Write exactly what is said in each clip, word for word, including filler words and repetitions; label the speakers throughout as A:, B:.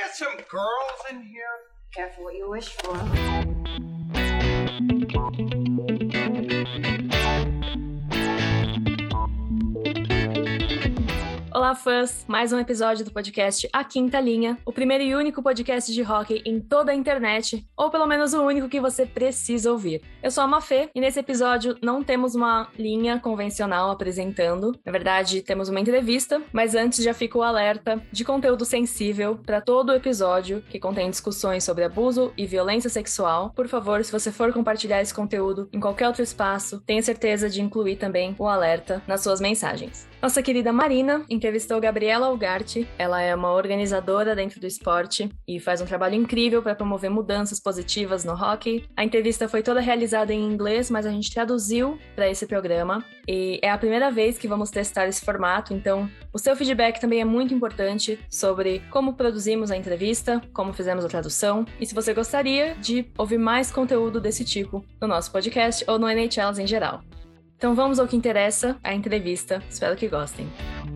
A: got some girls in here?
B: Careful what you wish for.
C: Olá, fãs! Mais um episódio do podcast A Quinta Linha, o primeiro e único podcast de hóquei em toda a internet, ou pelo menos o único que você precisa ouvir. Eu sou a Mafê e nesse episódio não temos uma linha convencional apresentando. Na verdade, temos uma entrevista, mas antes já fica o alerta de conteúdo sensível para todo o episódio que contém discussões sobre abuso e violência sexual. Por favor, se você for compartilhar esse conteúdo em qualquer outro espaço, tenha certeza de incluir também o alerta nas suas mensagens. Nossa querida Marina entrevistou Gabriela Ugarte. Ela é uma organizadora dentro do esporte e faz um trabalho incrível para promover mudanças positivas no hóquei. A entrevista foi toda realizada em inglês, mas a gente traduziu para esse programa e é a primeira vez que vamos testar esse formato, então o seu feedback também é muito importante sobre como produzimos a entrevista, como fizemos a tradução e se você gostaria de ouvir mais conteúdo desse tipo no nosso podcast ou no N H Ls em geral. Então vamos ao que interessa, a entrevista. Espero que gostem.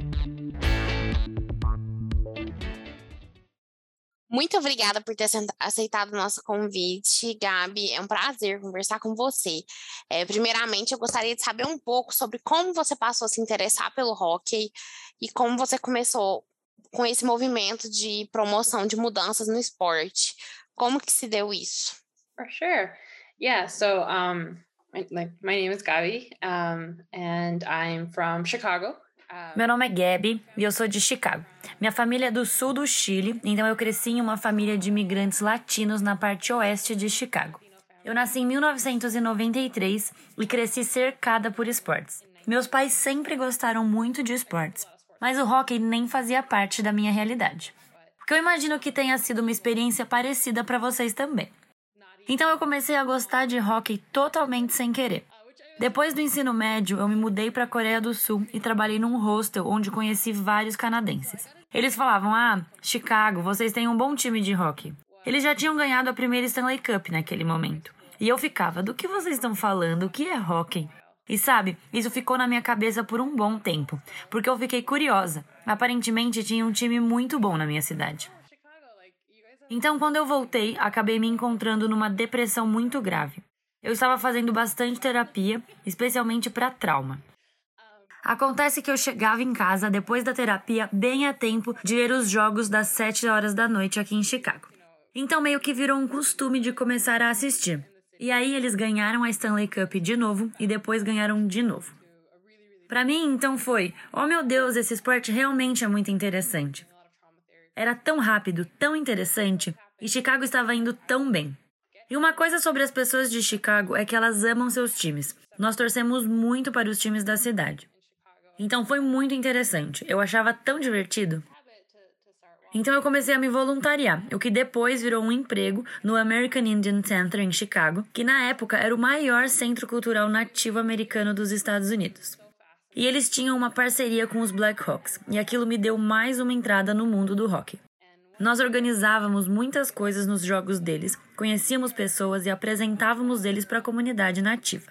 D: Muito obrigada por ter aceitado o nosso convite, Gabi. É um prazer conversar com você. É, primeiramente, eu gostaria de saber um pouco sobre como você passou a se interessar pelo hóquei e como você começou com esse movimento de promoção de mudanças no esporte. Como que se deu isso?
E: For sure. Yeah, so um, my, like, my name is Gabi, um, and I'm from Chicago.
F: Meu nome é Gabi e eu sou de Chicago. Minha família é do sul do Chile, então eu cresci em uma família de imigrantes latinos na parte oeste de Chicago. Eu nasci em mil novecentos e noventa e três e cresci cercada por esportes. Meus pais sempre gostaram muito de esportes, mas o hóquei nem fazia parte da minha realidade. Porque eu imagino que tenha sido uma experiência parecida para vocês também. Então eu comecei a gostar de hóquei totalmente sem querer. Depois do ensino médio, eu me mudei para a Coreia do Sul e trabalhei num hostel onde conheci vários canadenses. Eles falavam, ah, Chicago, vocês têm um bom time de hóquei. Eles já tinham ganhado a primeira Stanley Cup naquele momento. E eu ficava, do que vocês estão falando? O que é hóquei? E sabe, isso ficou na minha cabeça por um bom tempo, porque eu fiquei curiosa. Aparentemente tinha um time muito bom na minha cidade. Então, quando eu voltei, acabei me encontrando numa depressão muito grave. Eu estava fazendo bastante terapia, especialmente para trauma. Acontece que eu chegava em casa depois da terapia bem a tempo de ver os jogos das sete horas da noite aqui em Chicago. Então meio que virou um costume de começar a assistir. E aí eles ganharam a Stanley Cup de novo e depois ganharam de novo. Para mim então foi, oh meu Deus, esse esporte realmente é muito interessante. Era tão rápido, tão interessante, e Chicago estava indo tão bem. E uma coisa sobre as pessoas de Chicago é que elas amam seus times. Nós torcemos muito para os times da cidade. Então foi muito interessante. Eu achava tão divertido. Então eu comecei a me voluntariar, o que depois virou um emprego no American Indian Center em Chicago, que na época era o maior centro cultural nativo americano dos Estados Unidos. E eles tinham uma parceria com os Blackhawks, e aquilo me deu mais uma entrada no mundo do hóquei. Nós organizávamos muitas coisas nos jogos deles, conhecíamos pessoas e apresentávamos eles para a comunidade nativa.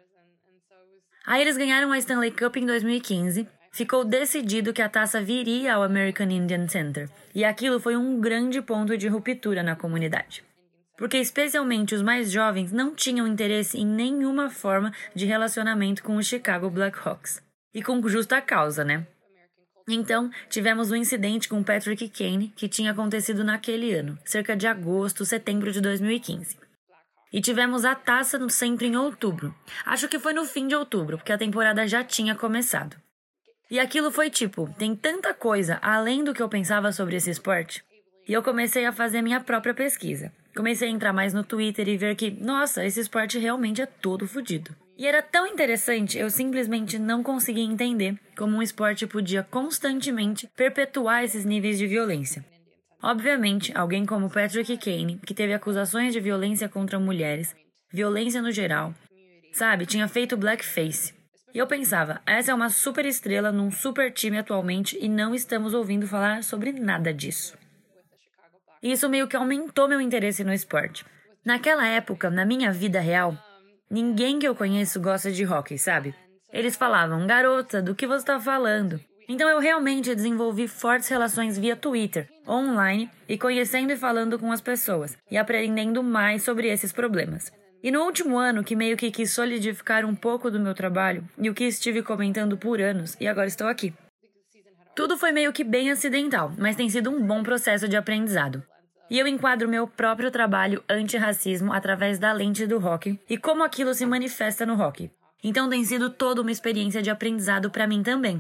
F: Aí eles ganharam a Stanley Cup em dois mil e quinze, ficou decidido que a taça viria ao American Indian Center, e aquilo foi um grande ponto de ruptura na comunidade. Porque especialmente os mais jovens não tinham interesse em nenhuma forma de relacionamento com os Chicago Blackhawks. E com justa causa, né? Então, tivemos um incidente com Patrick Kane que tinha acontecido naquele ano, cerca de agosto, setembro de dois mil e quinze. E tivemos a taça no centro em outubro. Acho que foi no fim de outubro, porque a temporada já tinha começado. E aquilo foi tipo, tem tanta coisa além do que eu pensava sobre esse esporte. E eu comecei a fazer minha própria pesquisa. Comecei a entrar mais no Twitter e ver que, nossa, esse esporte realmente é todo fodido. E era tão interessante, eu simplesmente não conseguia entender como um esporte podia constantemente perpetuar esses níveis de violência. Obviamente, alguém como Patrick Kane, que teve acusações de violência contra mulheres, violência no geral, sabe, tinha feito blackface. E eu pensava, essa é uma super estrela num super time atualmente e não estamos ouvindo falar sobre nada disso. E isso meio que aumentou meu interesse no esporte. Naquela época, na minha vida real, ninguém que eu conheço gosta de hóquei, sabe? Eles falavam, garota, do que você tá falando? Então eu realmente desenvolvi fortes relações via Twitter, online e conhecendo e falando com as pessoas e aprendendo mais sobre esses problemas. E no último ano, que meio que quis solidificar um pouco do meu trabalho e o que estive comentando por anos, e agora estou aqui. Tudo foi meio que bem acidental, mas tem sido um bom processo de aprendizado. E eu enquadro meu próprio trabalho antirracismo através da lente do hockey e como aquilo se manifesta no hockey. Então tem sido toda uma experiência de aprendizado para mim também.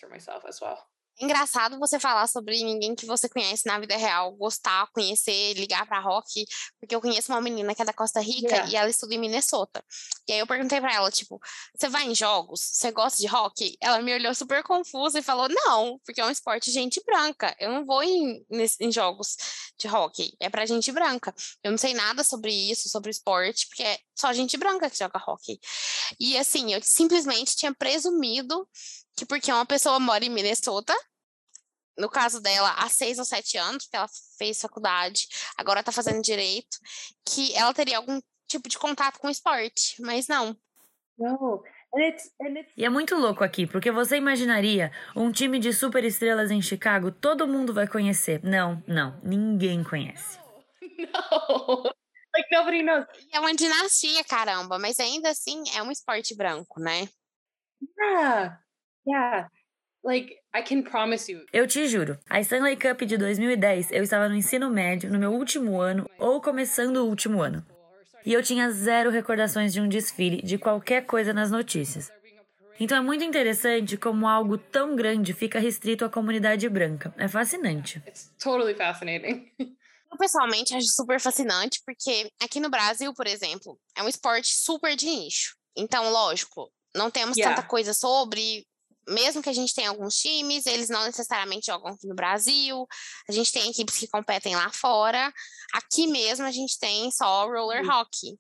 D: Engraçado você falar sobre ninguém que você conhece na vida real, gostar, conhecer, ligar pra rock, porque eu conheço uma menina que é da Costa Rica yeah. e ela estuda em Minnesota. E aí eu perguntei pra ela, tipo, você vai em jogos? Você gosta de rock? Ela me olhou super confusa e falou, não, porque é um esporte de gente branca. Eu não vou em, em jogos de rock, é pra gente branca. Eu não sei nada sobre isso, sobre o esporte, porque é só gente branca que joga rock. E assim, eu simplesmente tinha presumido que porque uma pessoa mora em Minnesota, no caso dela, há seis ou sete anos, porque ela fez faculdade, agora tá fazendo direito, que ela teria algum tipo de contato com o esporte, mas não.
E: No. And it's, and it's...
F: E é muito louco aqui, porque você imaginaria um time de superestrelas em Chicago, todo mundo vai conhecer. Não, não, ninguém conhece.
E: No. Like, nobody knows.
D: É uma dinastia, caramba, mas ainda assim é um esporte branco, né?
E: Yeah. Yeah, like, I can promise you.
F: Eu te juro, a Stanley Cup de dois mil e dez, eu estava no ensino médio, no meu último ano, ou começando o último ano. E eu tinha zero recordações de um desfile, de qualquer coisa nas notícias. Então é muito interessante como algo tão grande fica restrito à comunidade branca. É fascinante.
E: It's totally fascinating.
D: Eu, pessoalmente, acho super fascinante, porque aqui no Brasil, por exemplo, é um esporte super de nicho. Então, lógico, não temos
E: Yeah.
D: tanta coisa sobre... Mesmo que a gente tenha alguns times, eles não necessariamente jogam aqui no Brasil. A gente tem equipes que competem lá fora. Aqui mesmo a gente tem só roller uhum. hockey.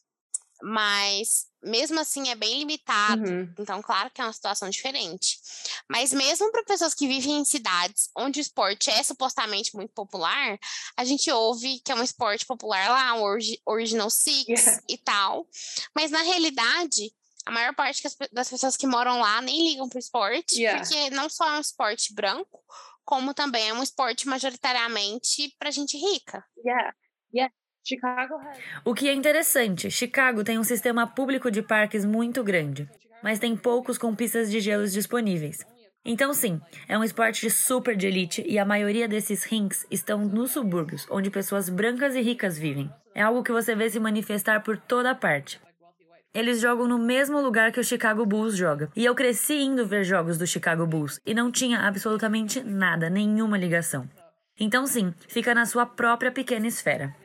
D: Mas, mesmo assim, é bem limitado.
E: Uhum.
D: Então, claro que é uma situação diferente. Mas mesmo para pessoas que vivem em cidades onde o esporte é supostamente muito popular, a gente ouve que é um esporte popular lá, um Original Six
E: Yeah.
D: e tal. Mas, na realidade... A maior parte das pessoas que moram lá nem ligam pro esporte,
E: Yeah.
D: porque não só é um esporte branco, como também é um esporte majoritariamente pra gente rica.
E: Yeah, yeah. Chicago has...
F: O que é interessante, Chicago tem um sistema público de parques muito grande, mas tem poucos com pistas de gelos disponíveis. Então sim, é um esporte super de elite e a maioria desses rinks estão nos subúrbios, onde pessoas brancas e ricas vivem. É algo que você vê se manifestar por toda parte. Eles jogam no mesmo lugar que o Chicago Bulls joga. E eu cresci indo ver jogos do Chicago Bulls e não tinha absolutamente nada, nenhuma ligação. Então sim, fica na sua própria pequena esfera.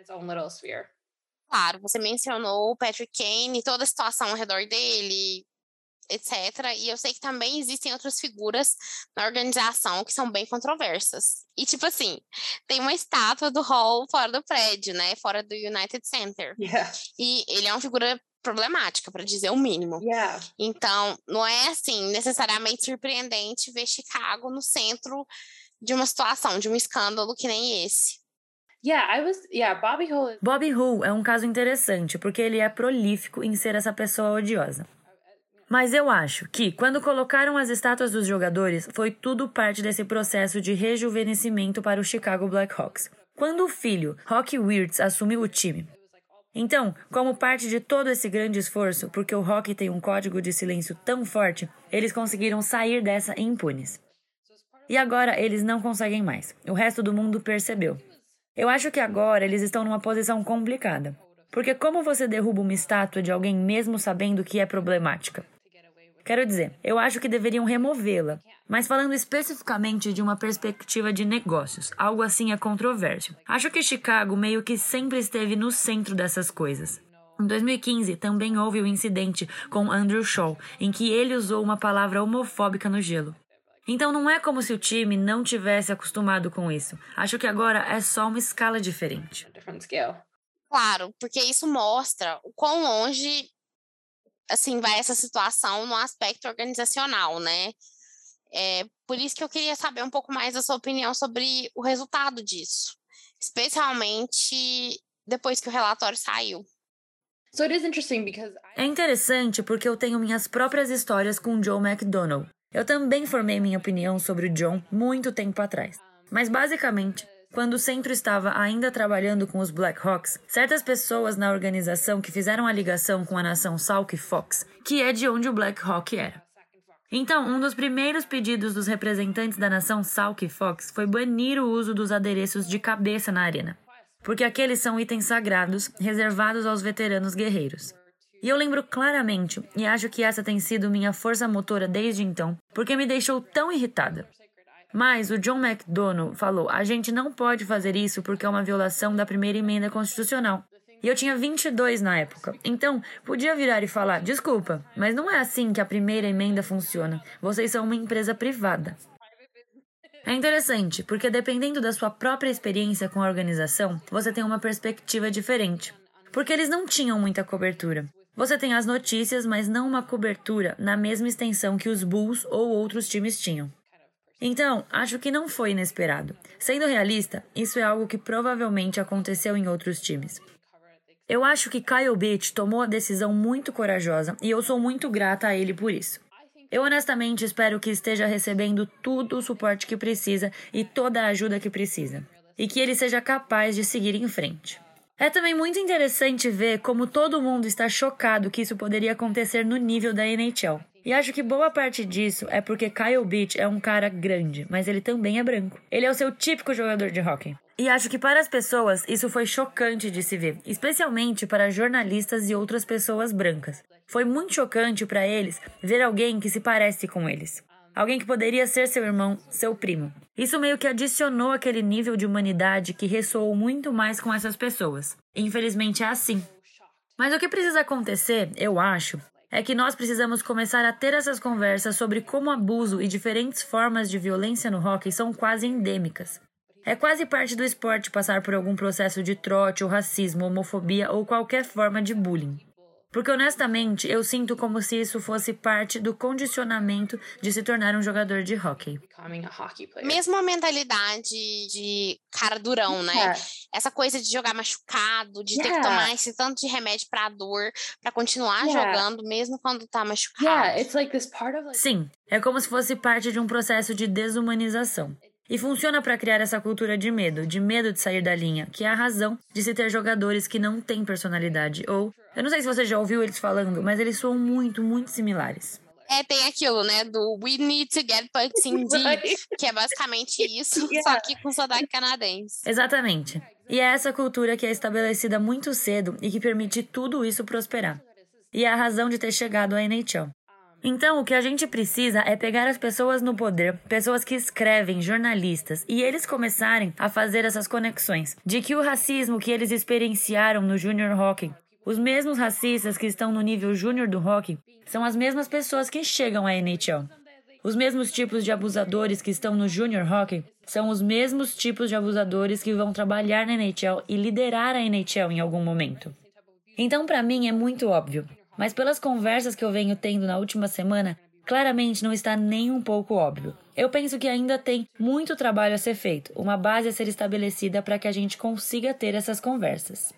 D: Claro, você mencionou o Patrick Kane e toda a situação ao redor dele, etcétera. E eu sei que também existem outras figuras na organização que são bem controversas. E tipo assim, tem uma estátua do Hall fora do prédio, né? Fora do United Center.
E: Yeah.
D: E ele é uma figura problemática, para dizer o mínimo.
E: Yeah.
D: Então, não é assim necessariamente surpreendente ver Chicago no centro de uma situação, de um escândalo que nem esse.
E: Yeah, I was, yeah, Bobby Hull is...
F: Bobby Hull é um caso interessante, porque ele é prolífico em ser essa pessoa odiosa. Mas eu acho que, quando colocaram as estátuas dos jogadores, foi tudo parte desse processo de rejuvenescimento para o Chicago Blackhawks. Quando o filho, Rocky Wirtz, assumiu o time. Então, como parte de todo esse grande esforço, porque o hockey tem um código de silêncio tão forte, eles conseguiram sair dessa impunes. E agora eles não conseguem mais. O resto do mundo percebeu. Eu acho que agora eles estão numa posição complicada. Porque como você derruba uma estátua de alguém mesmo sabendo que é problemática? Quero dizer, eu acho que deveriam removê-la. Mas falando especificamente de uma perspectiva de negócios, algo assim é controverso. Acho que Chicago meio que sempre esteve no centro dessas coisas. Em dois mil e quinze, também houve o incidente com Andrew Shaw, em que ele usou uma palavra homofóbica no gelo. Então não é como se o time não tivesse acostumado com isso. Acho que agora é só uma escala diferente.
D: Claro, porque isso mostra o quão longe assim, vai essa situação no aspecto organizacional, né? É, por isso que eu queria saber um pouco mais da sua opinião sobre o resultado disso, especialmente depois que o relatório saiu.
E: So it is interesting because I...
F: É interessante porque eu tenho minhas próprias histórias com o Joe McDonnell. Eu também formei minha opinião sobre o John muito tempo atrás. Mas basicamente, quando o centro estava ainda trabalhando com os Blackhawks, certas pessoas na organização que fizeram a ligação com a nação Sauk Fox, que é de onde o Blackhawk era. Então, um dos primeiros pedidos dos representantes da nação Sauk Fox foi banir o uso dos adereços de cabeça na arena, porque aqueles são itens sagrados reservados aos veteranos guerreiros. E eu lembro claramente, e acho que essa tem sido minha força motora desde então, porque me deixou tão irritada. Mas o John McDonnell falou, a gente não pode fazer isso porque é uma violação da primeira emenda constitucional. E eu tinha vinte e dois na época, então podia virar e falar, desculpa, mas não é assim que a primeira emenda funciona, vocês são uma empresa privada. É interessante, porque dependendo da sua própria experiência com a organização, você tem uma perspectiva diferente. Porque eles não tinham muita cobertura. Você tem as notícias, mas não uma cobertura na mesma extensão que os Bulls ou outros times tinham. Então, acho que não foi inesperado. Sendo realista, isso é algo que provavelmente aconteceu em outros times. Eu acho que Kyle Beach tomou a decisão muito corajosa e eu sou muito grata a ele por isso. Eu honestamente espero que esteja recebendo todo o suporte que precisa e toda a ajuda que precisa. E que ele seja capaz de seguir em frente. É também muito interessante ver como todo mundo está chocado que isso poderia acontecer no nível da N H L. E acho que boa parte disso é porque Kyle Beach é um cara grande, mas ele também é branco. Ele é o seu típico jogador de hóquei. E acho que para as pessoas isso foi chocante de se ver, especialmente para jornalistas e outras pessoas brancas. Foi muito chocante para eles ver alguém que se parece com eles. Alguém que poderia ser seu irmão, seu primo. Isso meio que adicionou aquele nível de humanidade que ressoou muito mais com essas pessoas. Infelizmente é assim. Mas o que precisa acontecer, eu acho, é que nós precisamos começar a ter essas conversas sobre como abuso e diferentes formas de violência no hóquei são quase endêmicas. É quase parte do esporte passar por algum processo de trote ou racismo, homofobia ou qualquer forma de bullying. Porque, honestamente, eu sinto como se isso fosse parte do condicionamento de se tornar um jogador de hóquei.
D: Mesmo a mentalidade de cara durão, né? Yeah. Essa coisa de jogar machucado, de yeah. ter que tomar esse tanto de remédio pra dor, pra continuar yeah. jogando, mesmo quando tá machucado.
E: Yeah, it's like this part of like...
F: Sim, é como se fosse parte de um processo de desumanização. E funciona para criar essa cultura de medo, de medo de sair da linha, que é a razão de se ter jogadores que não têm personalidade, ou... Eu não sei se você já ouviu eles falando, mas eles soam muito, muito similares.
D: É, tem aquilo, né, do We Need to Get Pucks in Deep, que é basicamente isso, yeah. só que com sotaque canadense.
F: Exatamente. E é essa cultura que é estabelecida muito cedo e que permite tudo isso prosperar. E é a razão de ter chegado à N H L. Então, o que a gente precisa é pegar as pessoas no poder, pessoas que escrevem, jornalistas, e eles começarem a fazer essas conexões, de que o racismo que eles experienciaram no Junior Hockey, os mesmos racistas que estão no nível júnior do hockey, são as mesmas pessoas que chegam à N H L. Os mesmos tipos de abusadores que estão no Junior Hockey são os mesmos tipos de abusadores que vão trabalhar na N H L e liderar a N H L em algum momento. Então, para mim, é muito óbvio. Mas pelas conversas que eu venho tendo na última semana, claramente não está nem um pouco óbvio. Eu penso que ainda tem muito trabalho a ser feito, uma base a ser estabelecida para que a gente consiga ter essas conversas.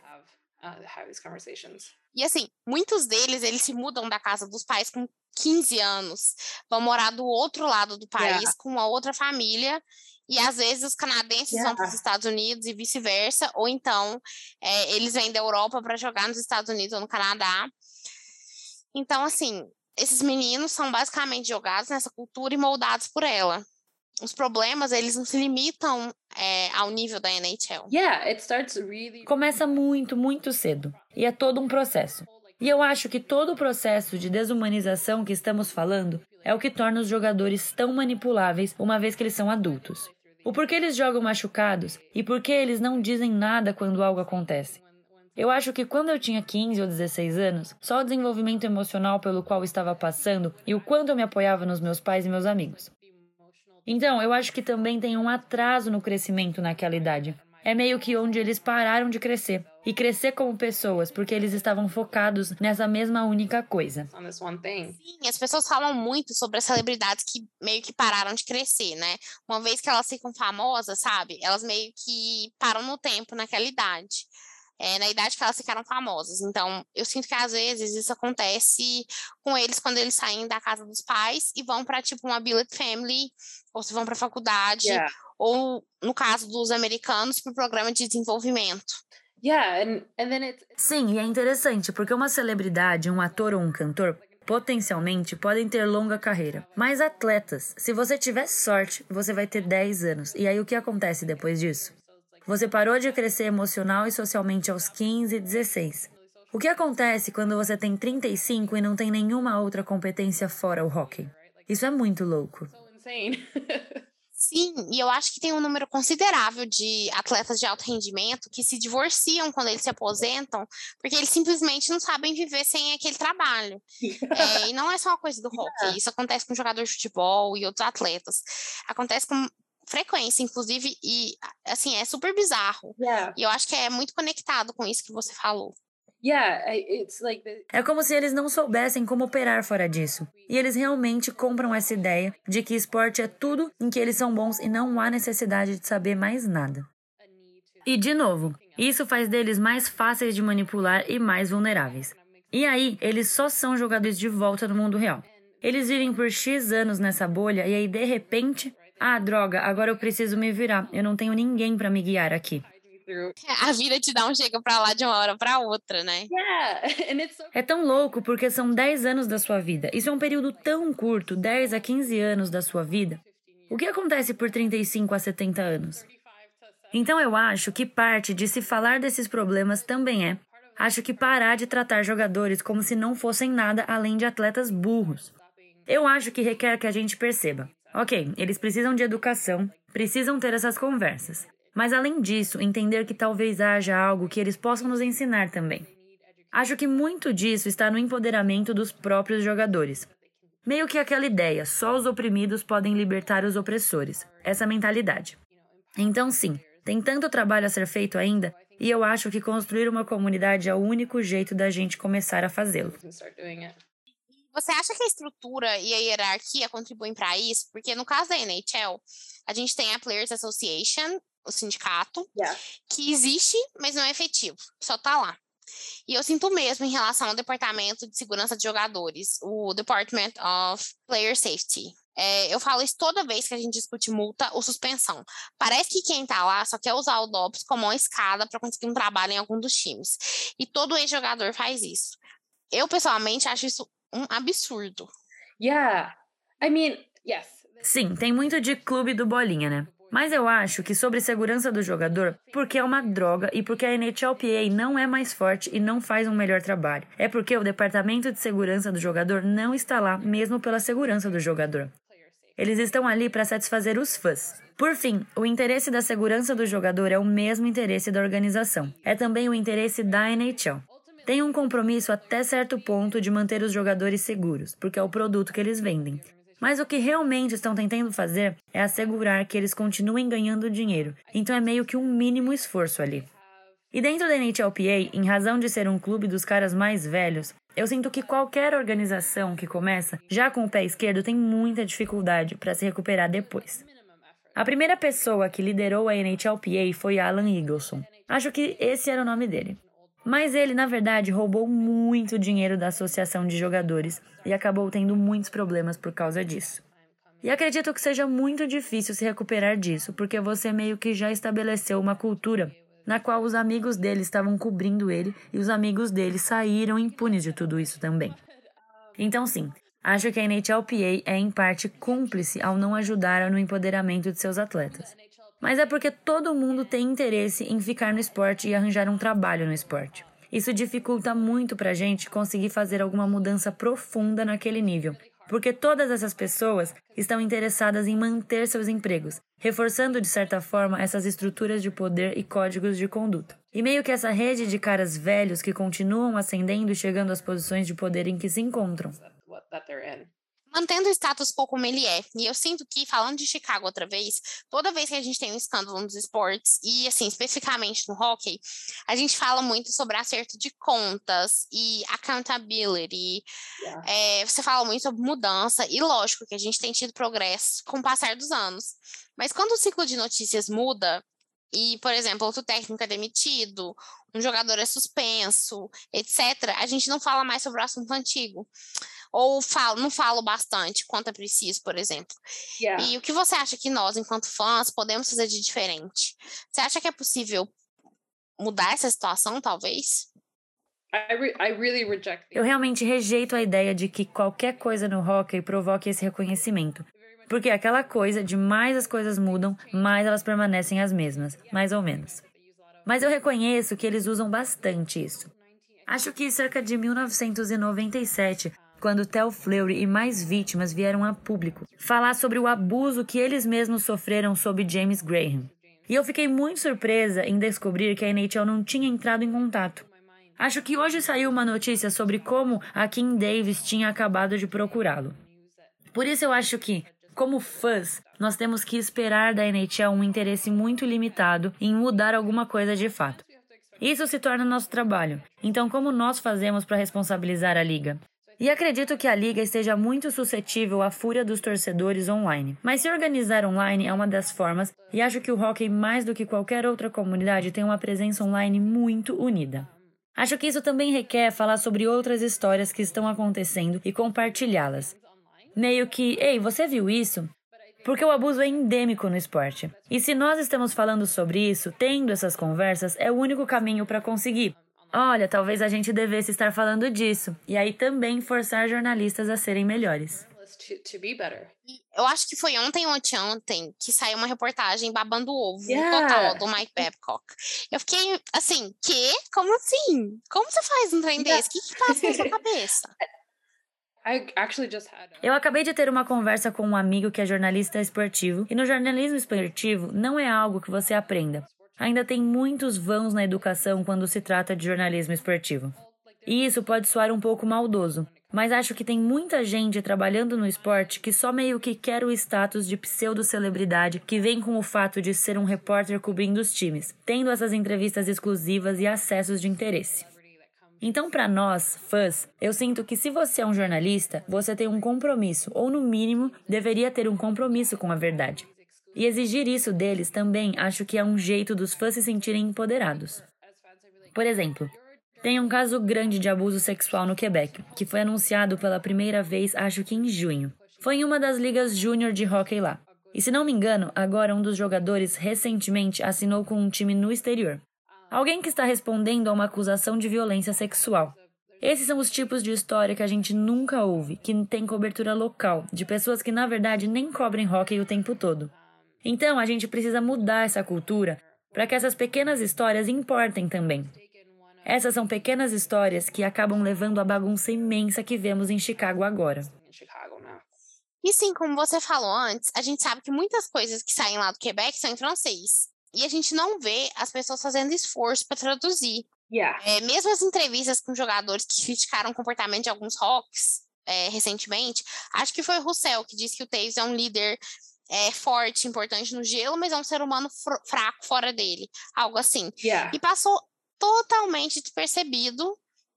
D: E assim, muitos deles, eles se mudam da casa dos pais com quinze anos, vão morar do outro lado do país yeah. com uma outra família, e às vezes os canadenses yeah. vão para os Estados Unidos e vice-versa, ou então é, eles vêm da Europa para jogar nos Estados Unidos ou no Canadá. Então, assim, esses meninos são basicamente jogados nessa cultura e moldados por ela. Os problemas, eles não se limitam é, ao nível da N H L.
E: Yeah, it starts really...
F: Começa muito, muito cedo. E é todo um processo. E eu acho que todo o processo de desumanização que estamos falando é o que torna os jogadores tão manipuláveis uma vez que eles são adultos. O porquê eles jogam machucados e por que eles não dizem nada quando algo acontece. Eu acho que quando eu tinha quinze ou dezesseis anos, só o desenvolvimento emocional pelo qual estava passando e o quanto eu me apoiava nos meus pais e meus amigos. Então, eu acho que também tem um atraso no crescimento naquela idade. É meio que onde eles pararam de crescer. E crescer como pessoas, porque eles estavam focados nessa mesma única coisa.
D: Sim, as pessoas falam muito sobre as celebridades que meio que pararam de crescer, né? Uma vez que elas ficam famosas, sabe? Elas meio que param no tempo naquela idade. é, na idade que elas ficaram famosas. Então, eu sinto que às vezes isso acontece com eles quando eles saem da casa dos pais e vão para tipo uma billet family, ou se vão para faculdade,
E: Yeah.
D: ou no caso dos americanos, para o programa de desenvolvimento.
E: Yeah, and, and then it's...
F: Sim, e é interessante, porque uma celebridade, um ator ou um cantor, potencialmente podem ter longa carreira. Mas atletas, se você tiver sorte, você vai ter dez anos. E aí o que acontece depois disso? Você parou de crescer emocional e socialmente aos quinze, dezesseis. O que acontece quando você tem trinta e cinco e não tem nenhuma outra competência fora o hóquei? Isso é muito louco.
E: so insane.
D: Sim, e eu acho que tem um número considerável de atletas de alto rendimento que se divorciam quando eles se aposentam, porque eles simplesmente não sabem viver sem aquele trabalho. É, e não é só uma coisa do hóquei, isso acontece com jogador de futebol e outros atletas. Acontece com frequência, inclusive, e assim, é super bizarro.
E: Yeah.
D: E eu acho que é muito conectado com isso que você falou.
E: Yeah, I- it's like the,
F: É como se eles não soubessem como operar fora disso. E eles realmente compram essa ideia de que esporte é tudo em que eles são bons e não há necessidade de saber mais nada. E, de novo, isso faz deles mais fáceis de manipular e mais vulneráveis. E aí, eles só são jogadores de volta no mundo real. Eles vivem por X anos nessa bolha e aí, de repente... Ah, droga, agora eu preciso me virar. Eu não tenho ninguém pra me guiar aqui.
E: through.
D: A vida te dá um chega pra lá de uma hora pra outra, né?
E: Yeah, and it's so
F: É tão louco porque são dez anos da sua vida. Isso é um período tão curto, dez a quinze anos da sua vida. O que acontece por trinta e cinco a setenta anos? Então eu acho que parte de se falar desses problemas também é, acho que parar de tratar jogadores como se não fossem nada além de atletas burros. Eu acho que requer que a gente perceba. Ok, eles precisam de educação, precisam ter essas conversas. Mas além disso, entender que talvez haja algo que eles possam nos ensinar também. Acho que muito disso está no empoderamento dos próprios jogadores. Meio que aquela ideia, só os oprimidos podem libertar os opressores. Essa mentalidade. Então sim, tem tanto trabalho a ser feito ainda, e eu acho que construir uma comunidade é o único jeito da gente começar a fazê-lo.
E: can start doing it.
D: Você acha que a estrutura e a hierarquia contribuem para isso? Porque no caso da N H L, a gente tem a Players Association, o sindicato,
E: Yeah.
D: que existe, mas não é efetivo, só tá lá. E eu sinto mesmo em relação ao Departamento de Segurança de Jogadores, o Department of Player Safety. É, eu falo isso toda vez que a gente discute multa ou suspensão. Parece que quem tá lá só quer usar o D O P S como uma escada para conseguir um trabalho em algum dos times. E todo ex-jogador faz isso. Eu, pessoalmente, acho isso um absurdo.
E: Yeah. I mean, yes.
F: Sim, tem muito de clube do bolinha, né? Mas eu acho que sobre segurança do jogador, porque é uma droga e porque a N H L P A não é mais forte e não faz um melhor trabalho. É porque o Departamento de Segurança do Jogador não está lá mesmo pela segurança do jogador. Eles estão ali para satisfazer os fãs. Por fim, o interesse da segurança do jogador é o mesmo interesse da organização. É também o interesse da N H L. Tem um compromisso até certo ponto de manter os jogadores seguros, porque é o produto que eles vendem. Mas o que realmente estão tentando fazer é assegurar que eles continuem ganhando dinheiro. Então é meio que um mínimo esforço ali. E dentro da N H L P A, em razão de ser um clube dos caras mais velhos, eu sinto que qualquer organização que começa já com o pé esquerdo tem muita dificuldade para se recuperar depois. A primeira pessoa que liderou a N H L P A foi Alan Eagleson. Acho que esse era o nome dele. Mas ele, na verdade, roubou muito dinheiro da associação de jogadores e acabou tendo muitos problemas por causa disso. E acredito que seja muito difícil se recuperar disso, porque você meio que já estabeleceu uma cultura na qual os amigos dele estavam cobrindo ele e os amigos dele saíram impunes de tudo isso também. Então sim, acho que a N H L P A é em parte cúmplice ao não ajudar no empoderamento de seus atletas. Mas é porque todo mundo tem interesse em ficar no esporte e arranjar um trabalho no esporte. Isso dificulta muito pra gente conseguir fazer alguma mudança profunda naquele nível, porque todas essas pessoas estão interessadas em manter seus empregos, reforçando de certa forma essas estruturas de poder e códigos de conduta. E meio que essa rede de caras velhos que continuam ascendendo e chegando às posições de poder em que se encontram.
E: What that they're in.
D: Mantendo o status quo como ele é. E eu sinto que, falando de Chicago outra vez, toda vez que a gente tem um escândalo nos esportes, e assim, especificamente no hóquei, a gente fala muito sobre acerto de contas e accountability.
E: Yeah.
D: É, você fala muito sobre mudança, e lógico que a gente tem tido progresso com o passar dos anos. Mas quando o ciclo de notícias muda, e, por exemplo, outro técnico é demitido, um jogador é suspenso, etcétera, a gente não fala mais sobre o assunto antigo. Ou falo, não falo bastante quanto é preciso, por exemplo.
E: Yeah.
D: E o que você acha que nós, enquanto fãs, podemos fazer de diferente? Você acha que é possível mudar essa situação, talvez?
E: I re- I really reject
F: Eu realmente rejeito a ideia de que qualquer coisa no hockey provoque esse reconhecimento. Porque é aquela coisa de mais as coisas mudam, mais elas permanecem as mesmas, mais ou menos. Mas eu reconheço que eles usam bastante isso. Acho que cerca de mil novecentos e noventa e sete, quando Theo Fleury e mais vítimas vieram a público falar sobre o abuso que eles mesmos sofreram sob James Graham. E eu fiquei muito surpresa em descobrir que a N H L não tinha entrado em contato. Acho que hoje saiu uma notícia sobre como a Kim Davis tinha acabado de procurá-lo. Por isso eu acho que, como fãs, nós temos que esperar da N H L um interesse muito limitado em mudar alguma coisa de fato. Isso se torna nosso trabalho. Então, como nós fazemos para responsabilizar a Liga? E acredito que a Liga esteja muito suscetível à fúria dos torcedores online. Mas se organizar online é uma das formas, e acho que o hockey, mais do que qualquer outra comunidade, tem uma presença online muito unida. Acho que isso também requer falar sobre outras histórias que estão acontecendo e compartilhá-las. Meio que, ei, você viu isso? Porque o abuso é endêmico no esporte. E se nós estamos falando sobre isso, tendo essas conversas, é o único caminho para conseguir. Olha, talvez a gente devesse estar falando disso. E aí também forçar jornalistas a serem melhores.
D: Eu acho que foi ontem ou anteontem que saiu uma reportagem babando o ovo
E: Yeah.
D: total do Mike Babcock. Eu fiquei assim, quê? Como assim? Como você faz um trem
E: Yeah.
D: desse? O que, que passa na sua cabeça?
E: I actually just had
F: Eu acabei de ter uma conversa com um amigo que é jornalista esportivo, e no jornalismo esportivo não é algo que você aprenda. Ainda tem muitos vãos na educação quando se trata de jornalismo esportivo. E isso pode soar um pouco maldoso, mas acho que tem muita gente trabalhando no esporte que só meio que quer o status de pseudo-celebridade que vem com o fato de ser um repórter cobrindo os times, tendo essas entrevistas exclusivas e acessos de interesse. Então, para nós, fãs, eu sinto que se você é um jornalista, você tem um compromisso, ou no mínimo, deveria ter um compromisso com a verdade. E exigir isso deles também acho que é um jeito dos fãs se sentirem empoderados. Por exemplo, tem um caso grande de abuso sexual no Quebec, que foi anunciado pela primeira vez, acho que em junho. Foi em uma das ligas júnior de hóquei lá. E se não me engano, agora um dos jogadores recentemente assinou com um time no exterior. Alguém que está respondendo a uma acusação de violência sexual. Esses são os tipos de história que a gente nunca ouve, que tem cobertura local, de pessoas que na verdade nem cobrem hóquei o tempo todo. Então a gente precisa mudar essa cultura para que essas pequenas histórias importem também. Essas são pequenas histórias que acabam levando a bagunça imensa que vemos em Chicago agora.
D: E sim, como você falou antes, a gente sabe que muitas coisas que saem lá do Quebec são em francês. E a gente não vê as pessoas fazendo esforço para traduzir.
E: Yeah.
D: É, mesmo as entrevistas com jogadores que criticaram o comportamento de alguns Hawks é, recentemente, acho que foi o Russell que disse que o Toews é um líder é, forte, importante no gelo, mas é um ser humano fr- fraco fora dele. Algo assim.
E: Yeah.
D: E passou totalmente despercebido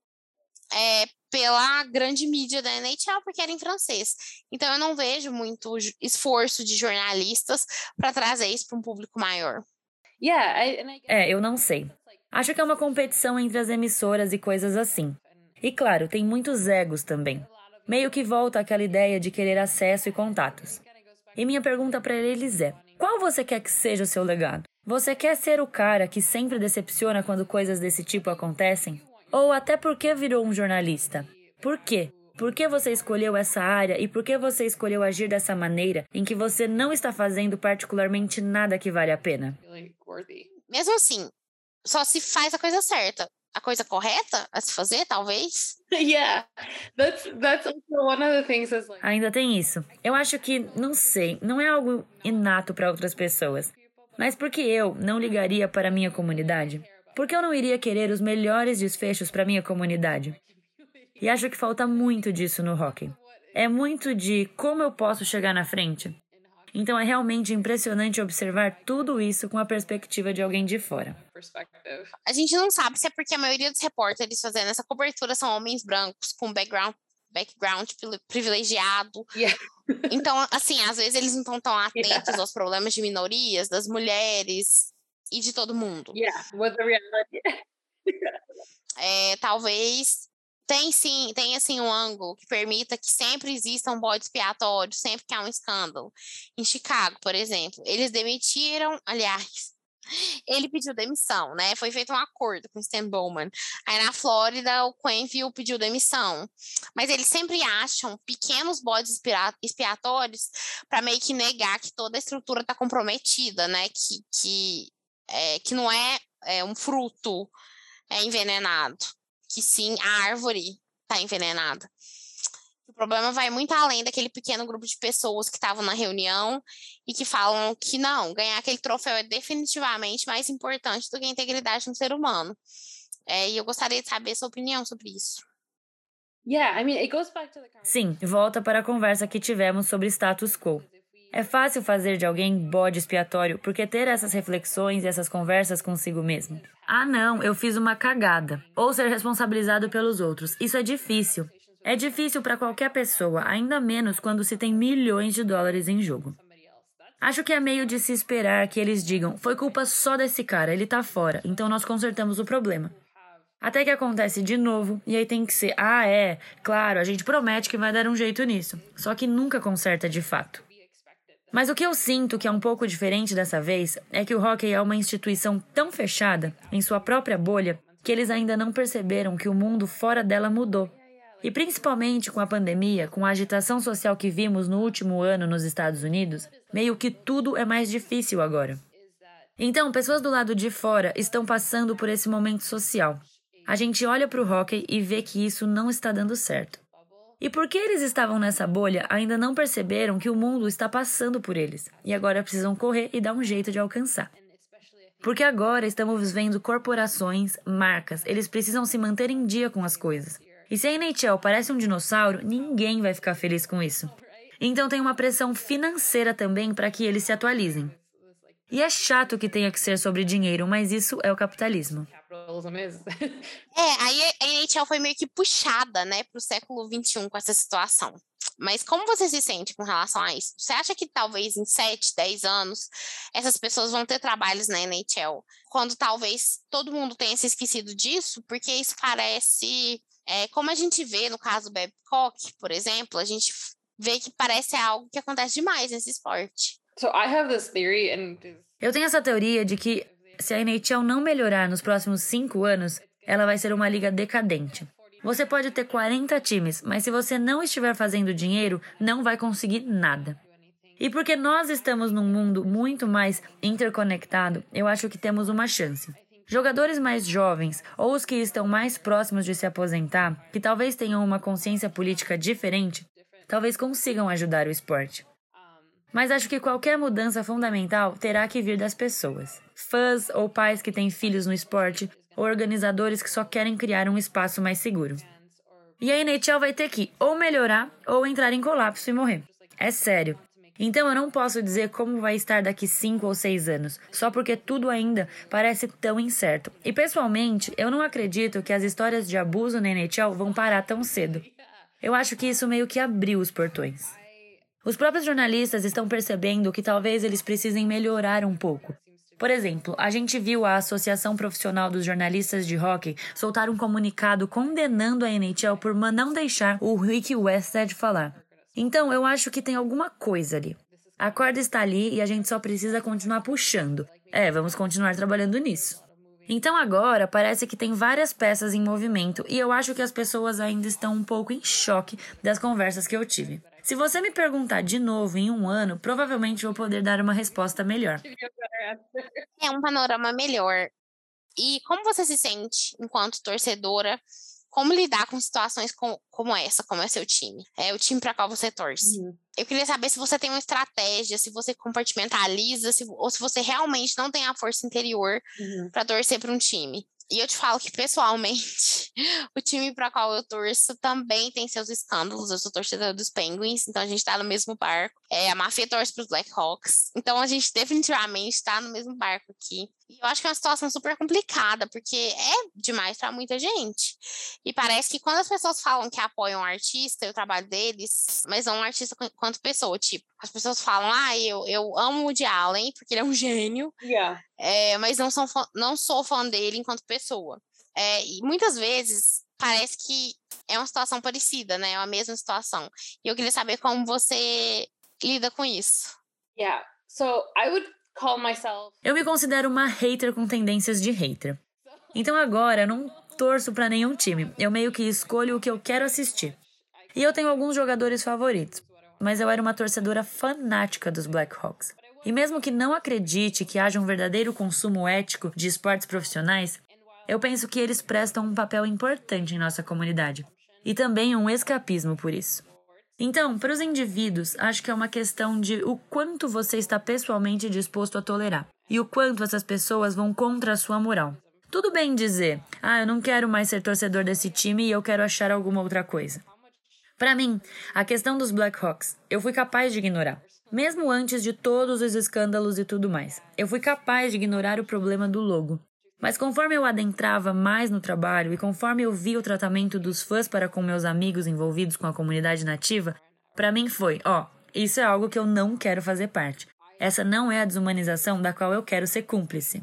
D: é, pela grande mídia da N H L, porque era em francês. Então eu não vejo muito esforço de jornalistas para trazer isso para um público maior.
E: Yeah, I, and I...
F: É, eu não sei. Acho que é uma competição entre as emissoras e coisas assim. E claro, tem muitos egos também. Meio que volta aquela ideia de querer acesso e contatos. E minha pergunta para eles é: qual você quer que seja o seu legado? Você quer ser o cara que sempre decepciona quando coisas desse tipo acontecem? Ou até por que virou um jornalista? Por quê? Por que você escolheu essa área e por que você escolheu agir dessa maneira em que você não está fazendo particularmente nada que vale a pena?
D: Mesmo assim, só se faz a coisa certa. A coisa correta a se fazer, talvez?
E: Yeah, that's that's also one of the things that's like...
F: Ainda tem isso. Eu acho que, não sei, não é algo inato para outras pessoas. Mas por que eu não ligaria para a minha comunidade? Por que eu não iria querer os melhores desfechos para a minha comunidade? E acho que falta muito disso no hockey. É muito de como eu posso chegar na frente. Então é realmente impressionante observar tudo isso com a perspectiva de alguém de fora.
D: A gente não sabe se é porque a maioria dos repórteres fazendo essa cobertura são homens brancos com background, background privilegiado.
E: Yeah.
D: Então, assim, às vezes eles não estão tão atentos
E: Yeah.
D: aos problemas de minorias, das mulheres, e de todo mundo.
E: Yeah, what's the reality?
D: É, talvez tem sim, tem assim um ângulo que permita que sempre exista um bode expiatório, sempre que há um escândalo. Em Chicago, por exemplo, eles demitiram, aliás, ele pediu demissão, né? Foi feito um acordo com o Stan Bowman. Aí na Flórida, o Quenville pediu demissão. Mas eles sempre acham pequenos bodes expiatórios para meio que negar que toda a estrutura está comprometida, né? Que, que, é, que não é, é um fruto é envenenado, que sim, a árvore está envenenada. O problema vai muito além daquele pequeno grupo de pessoas que estavam na reunião e que falam que não, ganhar aquele troféu é definitivamente mais importante do que a integridade de um ser humano. É, e eu gostaria de saber a sua opinião sobre isso.
E: Yeah, I mean, it goes back to the
F: Sim, volta para a conversa que tivemos sobre status quo. É fácil fazer de alguém bode expiatório porque ter essas reflexões e essas conversas consigo mesmo. Ah, não, eu fiz uma cagada. Ou ser responsabilizado pelos outros. Isso é difícil. É difícil para qualquer pessoa, ainda menos quando se tem milhões de dólares em jogo. Acho que é meio de se esperar que eles digam, foi culpa só desse cara, ele tá fora, então nós consertamos o problema. Até que acontece de novo, e aí tem que ser, ah, é, claro, a gente promete que vai dar um jeito nisso. Só que nunca conserta de fato. Mas o que eu sinto que é um pouco diferente dessa vez é que o hockey é uma instituição tão fechada, em sua própria bolha, que eles ainda não perceberam que o mundo fora dela mudou. E principalmente com a pandemia, com a agitação social que vimos no último ano nos Estados Unidos, meio que tudo é mais difícil agora. Então, pessoas do lado de fora estão passando por esse momento social. A gente olha para o hockey e vê que isso não está dando certo. E porque eles estavam nessa bolha, ainda não perceberam que o mundo está passando por eles. E agora precisam correr e dar um jeito de alcançar. Porque agora estamos vendo corporações, marcas, eles precisam se manter em dia com as coisas. E se a N H L parece um dinossauro, ninguém vai ficar feliz com isso. Então tem uma pressão financeira também para que eles se atualizem. E é chato que tenha que ser sobre dinheiro, mas isso é o capitalismo.
D: É, aí a N H L foi meio que puxada, né, para o século vinte e um com essa situação. Mas como você se sente com relação a isso? Você acha que talvez em sete, dez anos essas pessoas vão ter trabalhos na N H L? Quando talvez todo mundo tenha se esquecido disso, porque isso parece... É, como a gente vê no caso do Babcock, por exemplo, a gente vê que parece algo que acontece demais nesse esporte.
E: So I have this theory and...
F: Eu tenho essa teoria de que se a N H L não melhorar nos próximos cinco anos, ela vai ser uma liga decadente. Você pode ter quarenta times, mas se você não estiver fazendo dinheiro, não vai conseguir nada. E porque nós estamos num mundo muito mais interconectado, eu acho que temos uma chance. Jogadores mais jovens, ou os que estão mais próximos de se aposentar, que talvez tenham uma consciência política diferente, talvez consigam ajudar o esporte. Mas acho que qualquer mudança fundamental terá que vir das pessoas. Fãs ou pais que têm filhos no esporte, ou organizadores que só querem criar um espaço mais seguro. E a N H L vai ter que ou melhorar ou entrar em colapso e morrer. É sério. Então eu não posso dizer como vai estar daqui cinco ou seis anos, só porque tudo ainda parece tão incerto. E pessoalmente, eu não acredito que as histórias de abuso na N H L vão parar tão cedo. Eu acho que isso meio que abriu os portões. Os próprios jornalistas estão percebendo que talvez eles precisem melhorar um pouco. Por exemplo, a gente viu a Associação Profissional dos Jornalistas de Hockey soltar um comunicado condenando a N H L por não deixar o Rick Westhead falar. Então, eu acho que tem alguma coisa ali. A corda está ali e a gente só precisa continuar puxando. É, vamos continuar trabalhando nisso. Então agora parece que tem várias peças em movimento e eu acho que as pessoas ainda estão um pouco em choque das conversas que eu tive. Se você me perguntar de novo em um ano, provavelmente vou poder dar uma resposta melhor.
D: É um panorama melhor. E como você se sente enquanto torcedora? Como lidar com situações com, como essa, como é seu time? É o time para qual você torce. Uhum. Eu queria saber se você tem uma estratégia, se você compartimentaliza, se, ou se você realmente não tem a força interior uhum. para torcer para um time. E eu te falo que, pessoalmente, o time para qual eu torço também tem seus escândalos. Eu sou torcedora dos Penguins, então a gente tá no mesmo barco. É, a Mafia torce pros Blackhawks. Então a gente definitivamente tá no mesmo barco aqui. E eu acho que é uma situação super complicada, porque é demais para muita gente. E parece que quando as pessoas falam que apoiam o artista e o trabalho deles, mas não o artista quanto pessoa, tipo, as pessoas falam, ah, eu, eu amo o Woody Allen, porque ele é um gênio,
E: Yeah.
D: é, mas não, são fã, não sou fã dele enquanto pessoa. É, e muitas vezes parece que é uma situação parecida, né? É a mesma situação. E eu queria saber como você lida com isso.
E: Yeah. So I would call myself...
F: Eu me considero uma hater com tendências de hater. Então agora eu não torço pra nenhum time. Eu meio que escolho o que eu quero assistir. E eu tenho alguns jogadores favoritos. Mas eu era uma torcedora fanática dos Blackhawks. E mesmo que não acredite que haja um verdadeiro consumo ético de esportes profissionais, eu penso que eles prestam um papel importante em nossa comunidade. E também um escapismo por isso. Então, para os indivíduos, acho que é uma questão de o quanto você está pessoalmente disposto a tolerar. E o quanto essas pessoas vão contra a sua moral. Tudo bem dizer, ah, eu não quero mais ser torcedor desse time e eu quero achar alguma outra coisa. Para mim, a questão dos Blackhawks, eu fui capaz de ignorar. Mesmo antes de todos os escândalos e tudo mais. Eu fui capaz de ignorar o problema do logo. Mas conforme eu adentrava mais no trabalho e conforme eu vi o tratamento dos fãs para com meus amigos envolvidos com a comunidade nativa, para mim foi, ó, isso é algo que eu não quero fazer parte. Essa não é a desumanização da qual eu quero ser cúmplice.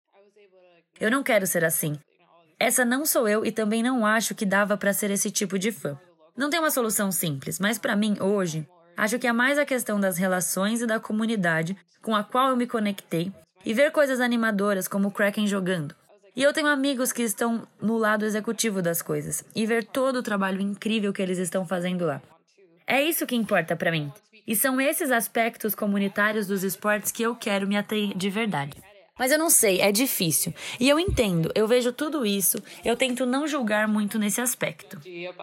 F: Eu não quero ser assim. Essa não sou eu e também não acho que dava para ser esse tipo de fã. Não tem uma solução simples, mas para mim, hoje, acho que é mais a questão das relações e da comunidade com a qual eu me conectei e ver coisas animadoras como o Kraken jogando. E eu tenho amigos que estão no lado executivo das coisas e ver todo o trabalho incrível que eles estão fazendo lá. É isso que importa pra mim. E são esses aspectos comunitários dos esportes que eu quero me ater de verdade. Mas eu não sei, é difícil. E eu entendo, eu vejo tudo isso, eu tento não julgar muito nesse aspecto.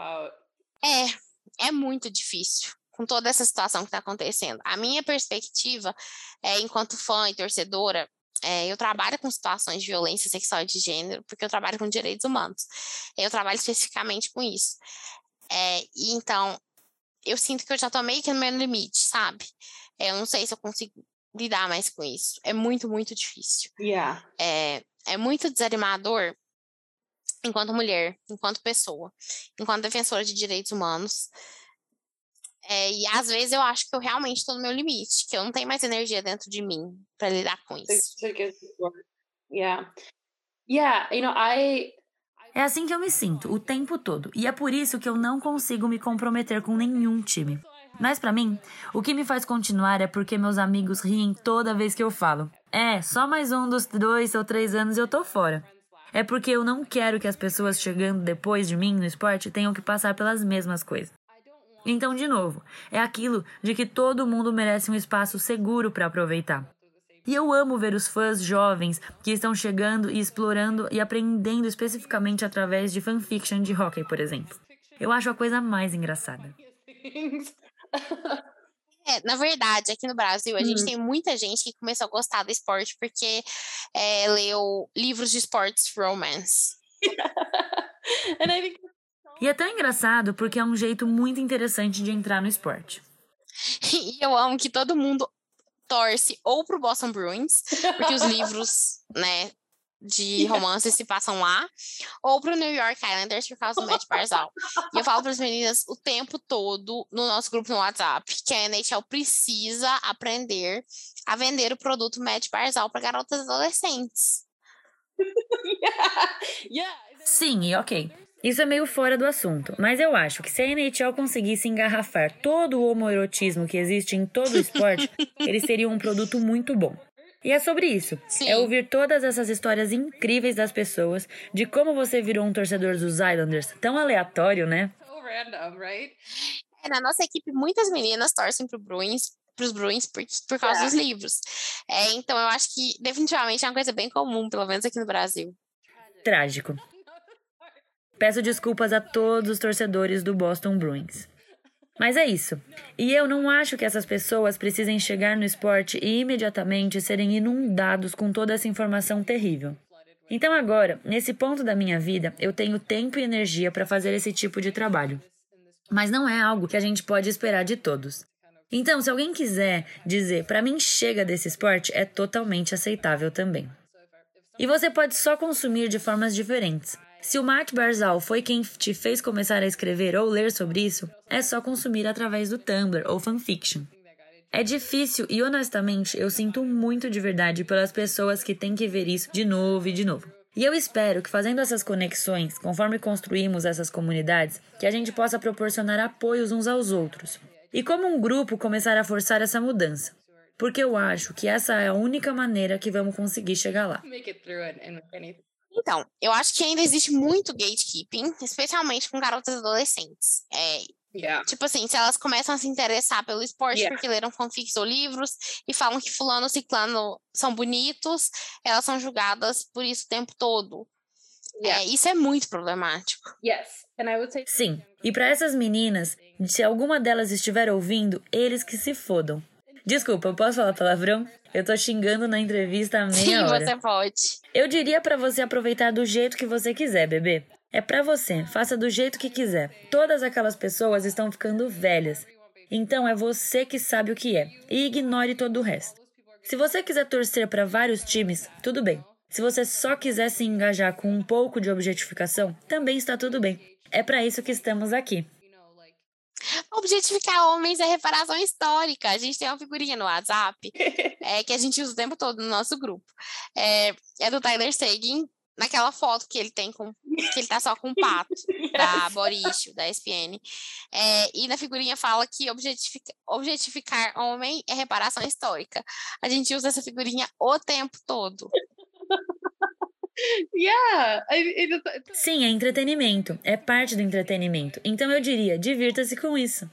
D: É, é muito difícil. Com toda essa situação que está acontecendo. A minha perspectiva, é, enquanto fã e torcedora, é, eu trabalho com situações de violência sexual e de gênero, porque eu trabalho com direitos humanos. Eu trabalho especificamente com isso. É, e então, eu sinto que eu já estou meio que no meu limite, sabe? É, eu não sei se eu consigo lidar mais com isso. É muito, muito difícil.
E: Yeah.
D: É, é muito desanimador enquanto mulher, enquanto pessoa, enquanto defensora de direitos humanos. É, e às vezes eu acho que eu realmente estou no meu limite, que eu não tenho mais energia dentro de mim para lidar com isso.
E: Yeah. Yeah, you know, I...
F: É assim que eu me sinto, o tempo todo. E é por isso que eu não consigo me comprometer com nenhum time. Mas pra mim, o que me faz continuar é porque meus amigos riem toda vez que eu falo. É, só mais um dos dois ou três anos e eu tô fora. É porque eu não quero que as pessoas chegando depois de mim no esporte tenham que passar pelas mesmas coisas. Então, de novo, é aquilo de que todo mundo merece um espaço seguro para aproveitar. E eu amo ver os fãs jovens que estão chegando e explorando e aprendendo especificamente através de fanfiction de hockey, por exemplo. Eu acho a coisa mais engraçada.
D: É, na verdade, aqui no Brasil, a
E: Uhum.
D: gente tem muita gente que começou a gostar do esporte porque é, leu livros de esportes romance.
E: And I think...
F: E é tão engraçado porque é um jeito muito interessante de entrar no esporte.
D: E eu amo que todo mundo torce ou pro Boston Bruins, porque os livros, né, de romance se passam lá, ou pro New York Islanders por causa do Matt Barzal. E eu falo para as meninas o tempo todo no nosso grupo no WhatsApp que a N H L precisa aprender a vender o produto Matt Barzal para garotas adolescentes.
E: yeah. Yeah.
F: Sim, e ok. Isso é meio fora do assunto, mas eu acho que se a N H L conseguisse engarrafar todo o homoerotismo que existe em todo o esporte, eles teriam um produto muito bom. E é sobre isso.
D: Sim.
F: É ouvir todas essas histórias incríveis das pessoas, de como você virou um torcedor dos Islanders. Tão aleatório, né?
E: So random, right?
D: É, na nossa equipe, muitas meninas torcem pro Bruins, pros Bruins por, por causa
E: Yeah.
D: dos livros. É, então, eu acho que definitivamente é uma coisa bem comum, pelo menos aqui no Brasil.
F: Trágico. Peço desculpas a todos os torcedores do Boston Bruins. Mas é isso. E eu não acho que essas pessoas precisem chegar no esporte e imediatamente serem inundados com toda essa informação terrível. Então agora, nesse ponto da minha vida, eu tenho tempo e energia para fazer esse tipo de trabalho. Mas não é algo que a gente pode esperar de todos. Então, se alguém quiser dizer, para mim chega desse esporte, é totalmente aceitável também. E você pode só consumir de formas diferentes. Se o Matt Barzal foi quem te fez começar a escrever ou ler sobre isso, é só consumir através do Tumblr ou fanfiction. É difícil e, honestamente, eu sinto muito de verdade pelas pessoas que têm que ver isso de novo e de novo. E eu espero que, fazendo essas conexões, conforme construímos essas comunidades, que a gente possa proporcionar apoios uns aos outros. E como um grupo começar a forçar essa mudança. Porque eu acho que essa é a única maneira que vamos conseguir chegar lá.
D: Então, eu acho que ainda existe muito gatekeeping, especialmente com garotas adolescentes. É,
E: Yeah.
D: tipo assim, se elas começam a se interessar pelo esporte
E: Yeah.
D: porque leram fanfics ou livros e falam que fulano e ciclano são bonitos, elas são julgadas por isso o tempo todo.
E: Yeah.
D: É, isso é muito problemático.
E: Yes. And I would say
F: Sim, e para essas meninas, se alguma delas estiver ouvindo, eles que se fodam. Desculpa, eu posso falar palavrão? Eu tô xingando na entrevista há meia
D: Sim,
F: hora.
D: você pode.
F: Eu diria pra você aproveitar do jeito que você quiser, bebê. É pra você, faça do jeito que quiser. Todas aquelas pessoas estão ficando velhas. Então é você que sabe o que é. E ignore todo o resto. Se você quiser torcer pra vários times, tudo bem. Se você só quiser se engajar com um pouco de objetificação, também está tudo bem. É pra isso que estamos aqui.
D: Objetificar homens é reparação histórica. A gente tem uma figurinha no WhatsApp é, que a gente usa o tempo todo no nosso grupo. É, é do Tyler Seguin, naquela foto que ele tem com que ele tá só com o pato da Boricho, da E S P N. É, e na figurinha fala que objetifica, objetificar homem é reparação histórica. A gente usa essa figurinha o tempo todo.
E: Yeah. I, it, it,
F: Sim, é entretenimento. É parte do entretenimento. Então eu diria, divirta-se com isso.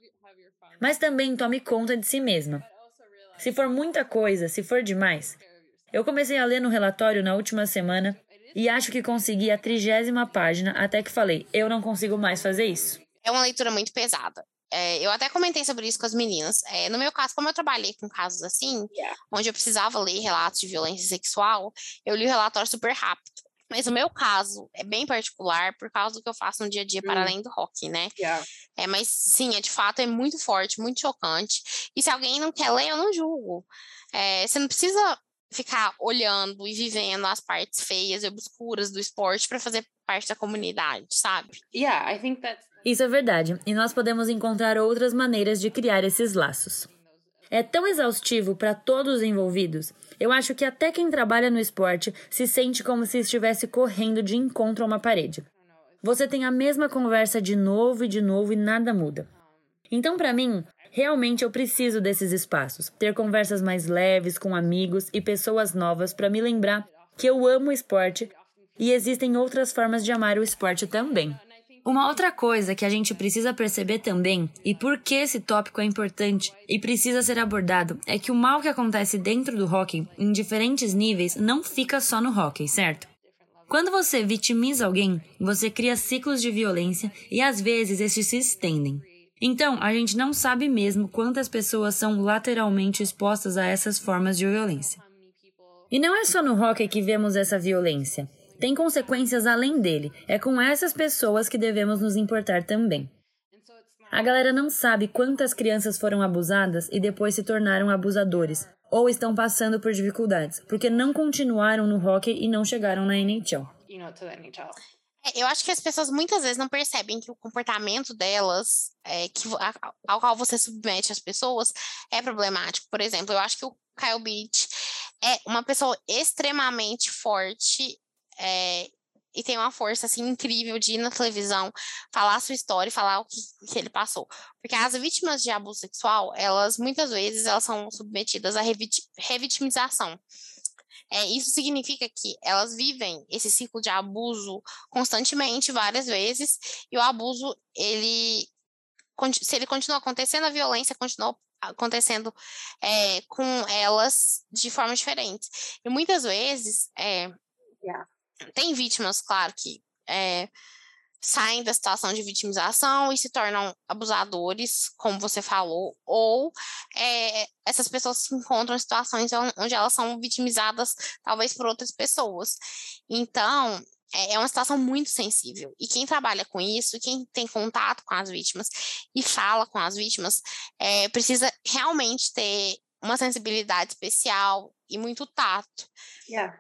F: Mas também tome conta de si mesma. Se for muita coisa, se for demais... Eu comecei a ler no relatório na última semana e acho que consegui a trigésima página até que falei, eu não consigo mais fazer isso.
D: É uma leitura muito pesada. É, eu até comentei sobre isso com as meninas. É, no meu caso, como eu trabalhei com casos assim,
E: Yeah.
D: onde eu precisava ler relatos de violência sexual, eu li o relatório super rápido. Mas o meu caso é bem particular por causa do que eu faço no dia a dia para
E: Hum.
D: além do rock, né?
E: yeah.
D: É, mas sim, é, de fato é muito forte, muito chocante. E se alguém não quer ler, eu não julgo. É, você não precisa ficar olhando e vivendo as partes feias e obscuras do esporte para fazer parte da comunidade, sabe?
E: Yeah, I think that's
F: Isso é verdade, e nós podemos encontrar outras maneiras de criar esses laços. É tão exaustivo para todos os envolvidos. Eu acho que até quem trabalha no esporte se sente como se estivesse correndo de encontro a uma parede. Você tem a mesma conversa de novo e de novo e nada muda. Então, para mim, realmente eu preciso desses espaços. Ter conversas mais leves com amigos e pessoas novas para me lembrar que eu amo o esporte e existem outras formas de amar o esporte também. Uma outra coisa que a gente precisa perceber também, e por que esse tópico é importante e precisa ser abordado, é que o mal que acontece dentro do hóquei, em diferentes níveis, não fica só no hóquei, certo? Quando você vitimiza alguém, você cria ciclos de violência e às vezes estes se estendem. Então, a gente não sabe mesmo quantas pessoas são lateralmente expostas a essas formas de violência. E não é só no hóquei que vemos essa violência. Tem consequências além dele. É com essas pessoas que devemos nos importar também. A galera não sabe quantas crianças foram abusadas e depois se tornaram abusadores, ou estão passando por dificuldades, porque não continuaram no hóquei e não chegaram na N H L.
E: you know, to the N H L.
D: É, eu acho que as pessoas muitas vezes não percebem que o comportamento delas, é, que, vo- a- ao qual você submete as pessoas, é problemático. Por exemplo, eu acho que o Kyle Beach é uma pessoa extremamente forte é, e tem uma força assim, incrível de ir na televisão, falar a sua história e falar o que, que ele passou. Porque as vítimas de abuso sexual, elas muitas vezes elas são submetidas à reviti- revitimização. É, isso significa que elas vivem esse ciclo de abuso constantemente, várias vezes, e o abuso, ele, conti- se ele continua acontecendo, a violência continua acontecendo é, com elas de forma diferente. E muitas vezes, é,
E: Yeah.
D: tem vítimas, claro, que é, saem da situação de vitimização e se tornam abusadores, como você falou, ou é, essas pessoas se encontram em situações on- onde elas são vitimizadas, talvez por outras pessoas. Então, é é uma situação muito sensível. E quem trabalha com isso, quem tem contato com as vítimas e fala com as vítimas, é, precisa realmente ter uma sensibilidade especial e muito tato.
E: Yeah.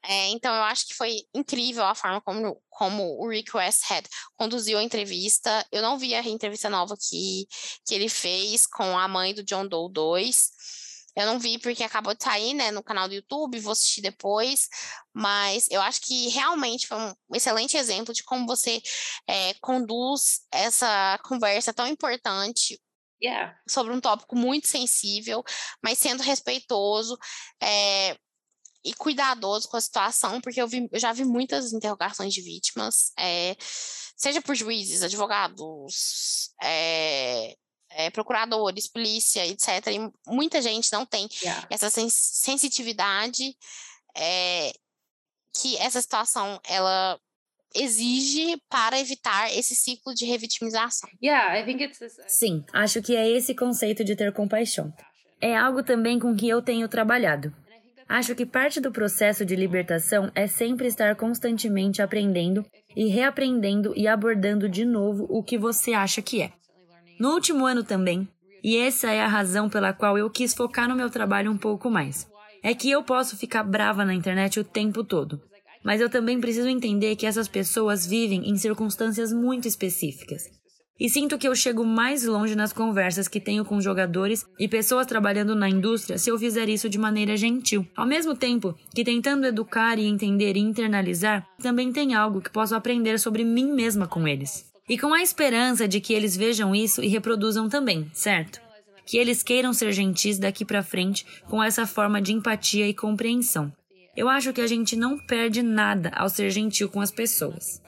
D: É, então, eu acho que foi incrível a forma como, como o Rick Westhead conduziu a entrevista. Eu não vi a entrevista nova que, que ele fez com a mãe do John Doe dois. Eu não vi porque acabou de sair, né, no canal do YouTube, vou assistir depois. Mas eu acho que realmente foi um excelente exemplo de como você é, conduz essa conversa tão importante.
E: Yeah.
D: Sobre um tópico muito sensível, mas sendo respeitoso é, e cuidadoso com a situação, porque eu, vi, eu já vi muitas interrogações de vítimas, é, seja por juízes, advogados, é, é, procuradores, polícia, etcétera. E muita gente não tem
E: yeah. essa
D: sens- sensitividade é, que essa situação, ela exige para evitar esse ciclo de revitimização.
E: Yeah, I think it's this...
F: Sim, acho que é esse conceito de ter compaixão. É algo também com que eu tenho trabalhado. Acho que parte do processo de libertação é sempre estar constantemente aprendendo e reaprendendo e abordando de novo o que você acha que é. No último ano também, e essa é a razão pela qual eu quis focar no meu trabalho um pouco mais, é que eu posso ficar brava na internet o tempo todo. Mas eu também preciso entender que essas pessoas vivem em circunstâncias muito específicas. E sinto que eu chego mais longe nas conversas que tenho com jogadores e pessoas trabalhando na indústria se eu fizer isso de maneira gentil. Ao mesmo tempo que tentando educar e entender e internalizar, também tem algo que posso aprender sobre mim mesma com eles. E com a esperança de que eles vejam isso e reproduzam também, certo? Que eles queiram ser gentis daqui pra frente com essa forma de empatia e compreensão. Eu acho que a gente não perde nada ao ser gentil com as pessoas.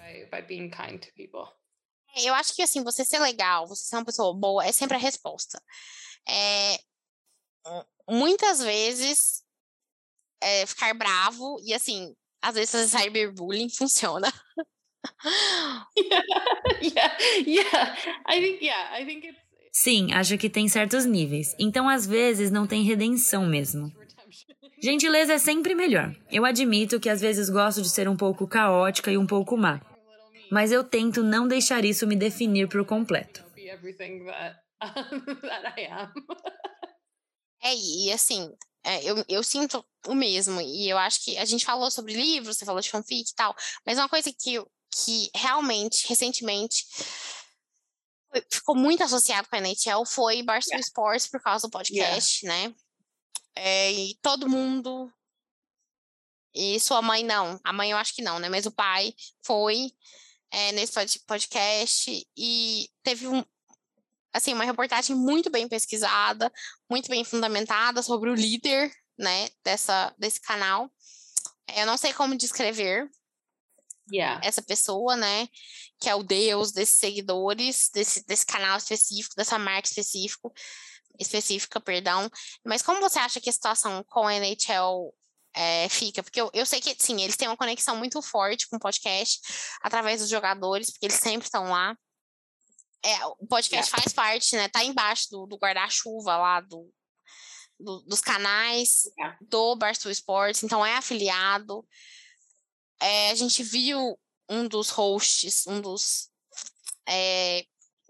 D: Eu acho que, assim, você ser legal, você ser uma pessoa boa, é sempre a resposta. É, muitas vezes, é, ficar bravo e, assim, às vezes fazer cyberbullying funciona.
E: yeah, yeah. I think, yeah, I think it's...
F: Sim, acho que tem certos níveis. Então, às vezes, não tem redenção mesmo. Gentileza é sempre melhor. Eu admito que às vezes gosto de ser um pouco caótica e um pouco má. Mas eu tento não deixar isso me definir por completo.
D: É, e assim, é, eu, eu sinto o mesmo. E eu acho que a gente falou sobre livros, você falou de fanfic e tal. Mas uma coisa que, que realmente, recentemente, ficou muito associado com a N H L foi Barstool yeah. Sports por causa do podcast, yeah. né? É, e todo mundo... E sua mãe não. A mãe eu acho que não, né? Mas o pai foi é, nesse podcast e teve um, assim, uma reportagem muito bem pesquisada, muito bem fundamentada sobre o líder, né? Dessa, desse canal. Eu não sei como descrever
E: yeah.
D: essa pessoa, né? Que é o deus desses seguidores, desse, desse canal específico, dessa marca específico. específica, perdão, mas como você acha que a situação com a N H L é, fica? Porque eu, eu sei que, sim, eles têm uma conexão muito forte com o podcast, através dos jogadores, porque eles sempre estão lá. É, o podcast yeah. faz parte, né, tá embaixo do, do guarda-chuva lá, do, do, dos canais yeah. do Barstool Sports, então é afiliado. É, a gente viu um dos hosts, um dos é,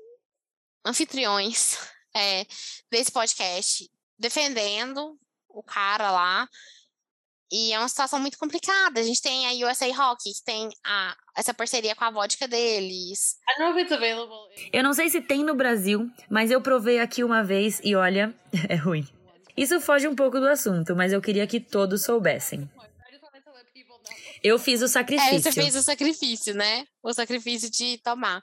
D: anfitriões É, desse podcast defendendo o cara lá, e é uma situação muito complicada. A gente tem a U S A Hockey, que tem a, essa parceria com a vodka deles.
E: I don't know if it's available.
F: Eu não sei se tem no Brasil, mas eu provei aqui uma vez e olha, é ruim. Isso foge um pouco do assunto, mas eu queria que todos soubessem. Eu fiz o sacrifício.
D: É, você fez o sacrifício, né? O sacrifício de tomar.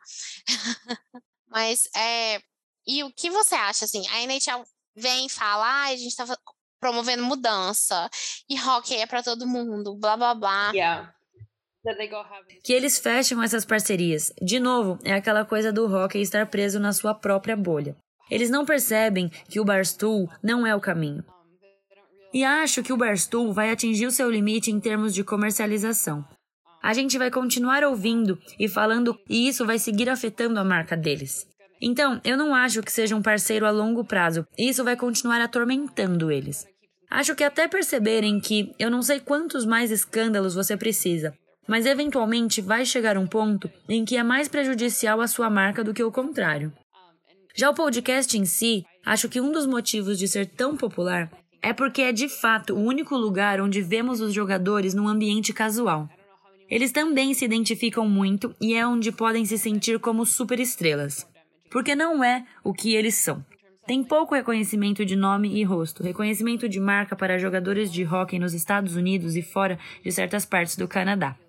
D: Mas, é... E o que você acha, assim, a N H L vem e fala, ah, a gente tá promovendo mudança, e hockey é pra todo mundo, blá, blá, blá.
E: Yeah.
F: Que eles fecham essas parcerias. De novo, é aquela coisa do hockey estar preso na sua própria bolha. Eles não percebem que o Barstool não é o caminho. E acho que o Barstool vai atingir o seu limite em termos de comercialização. A gente vai continuar ouvindo e falando, e isso vai seguir afetando a marca deles. Então, eu não acho que seja um parceiro a longo prazo, e isso vai continuar atormentando eles. Acho que até perceberem que eu não sei quantos mais escândalos você precisa, mas eventualmente vai chegar um ponto em que é mais prejudicial à sua marca do que o contrário. Já o podcast em si, acho que um dos motivos de ser tão popular é porque é de fato o único lugar onde vemos os jogadores num ambiente casual. Eles também se identificam muito e é onde podem se sentir como superestrelas. Porque não é o que eles são. Tem pouco reconhecimento de nome e rosto, reconhecimento de marca para jogadores de hóquei nos Estados Unidos e fora de certas partes do Canadá.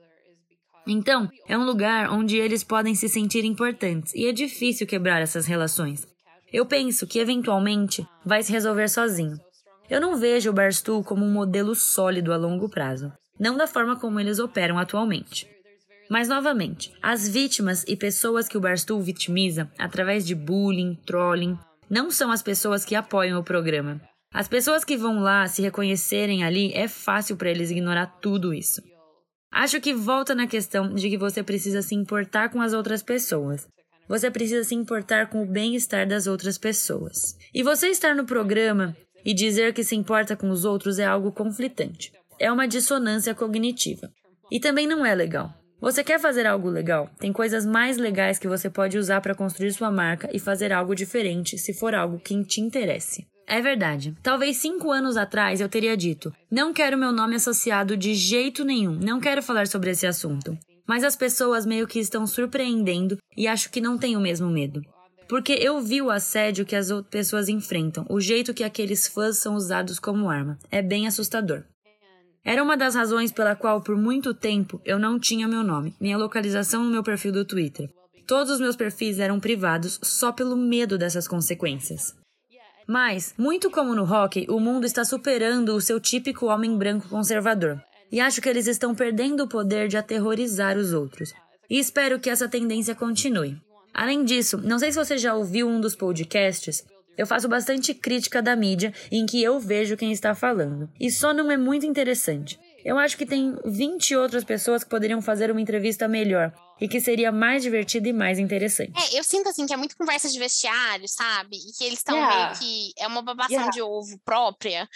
F: Então, é um lugar onde eles podem se sentir importantes e é difícil quebrar essas relações. Eu penso que, eventualmente, vai se resolver sozinho. Eu não vejo o Barstool como um modelo sólido a longo prazo, não da forma como eles operam atualmente. Mas, novamente, as vítimas e pessoas que o Barstool vitimiza, através de bullying, trolling, não são as pessoas que apoiam o programa. As pessoas que vão lá se reconhecerem ali, é fácil para eles ignorar tudo isso. Acho que volta na questão de que você precisa se importar com as outras pessoas. Você precisa se importar com o bem-estar das outras pessoas. E você estar no programa e dizer que se importa com os outros é algo conflitante. É uma dissonância cognitiva. E também não é legal. Você quer fazer algo legal? Tem coisas mais legais que você pode usar para construir sua marca e fazer algo diferente se for algo que te interesse. É verdade. Talvez cinco anos atrás eu teria dito: não quero meu nome associado de jeito nenhum, não quero falar sobre esse assunto. Mas as pessoas meio que estão surpreendendo e acho que não têm o mesmo medo. Porque eu vi o assédio que as outras pessoas enfrentam, o jeito que aqueles fãs são usados como arma. É bem assustador. Era uma das razões pela qual, por muito tempo, eu não tinha meu nome, minha localização no meu perfil do Twitter. Todos os meus perfis eram privados só pelo medo dessas consequências. Mas, muito como no hóquei, o mundo está superando o seu típico homem branco conservador. E acho que eles estão perdendo o poder de aterrorizar os outros. E espero que essa tendência continue. Além disso, não sei se você já ouviu um dos podcasts, eu faço bastante crítica da mídia em que eu vejo quem está falando. E só não é muito interessante. Eu acho que tem vinte outras pessoas que poderiam fazer uma entrevista melhor e que seria mais divertida e mais interessante.
D: É, eu sinto assim que é muito conversa de vestiário, sabe? E que eles estão
E: Yeah.
D: meio que... É uma babação
E: Yeah.
D: de ovo própria.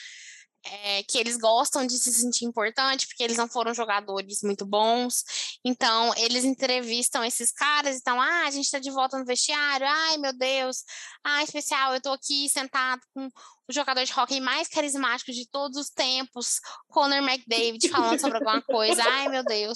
D: É, que eles gostam de se sentir importante porque eles não foram jogadores muito bons. Então, eles entrevistam esses caras e estão, ah, a gente tá de volta no vestiário, ai, meu Deus, ah, especial, eu tô aqui sentado com o jogador de hóquei mais carismático de todos os tempos, Conor McDavid, falando sobre alguma coisa, ai, meu Deus.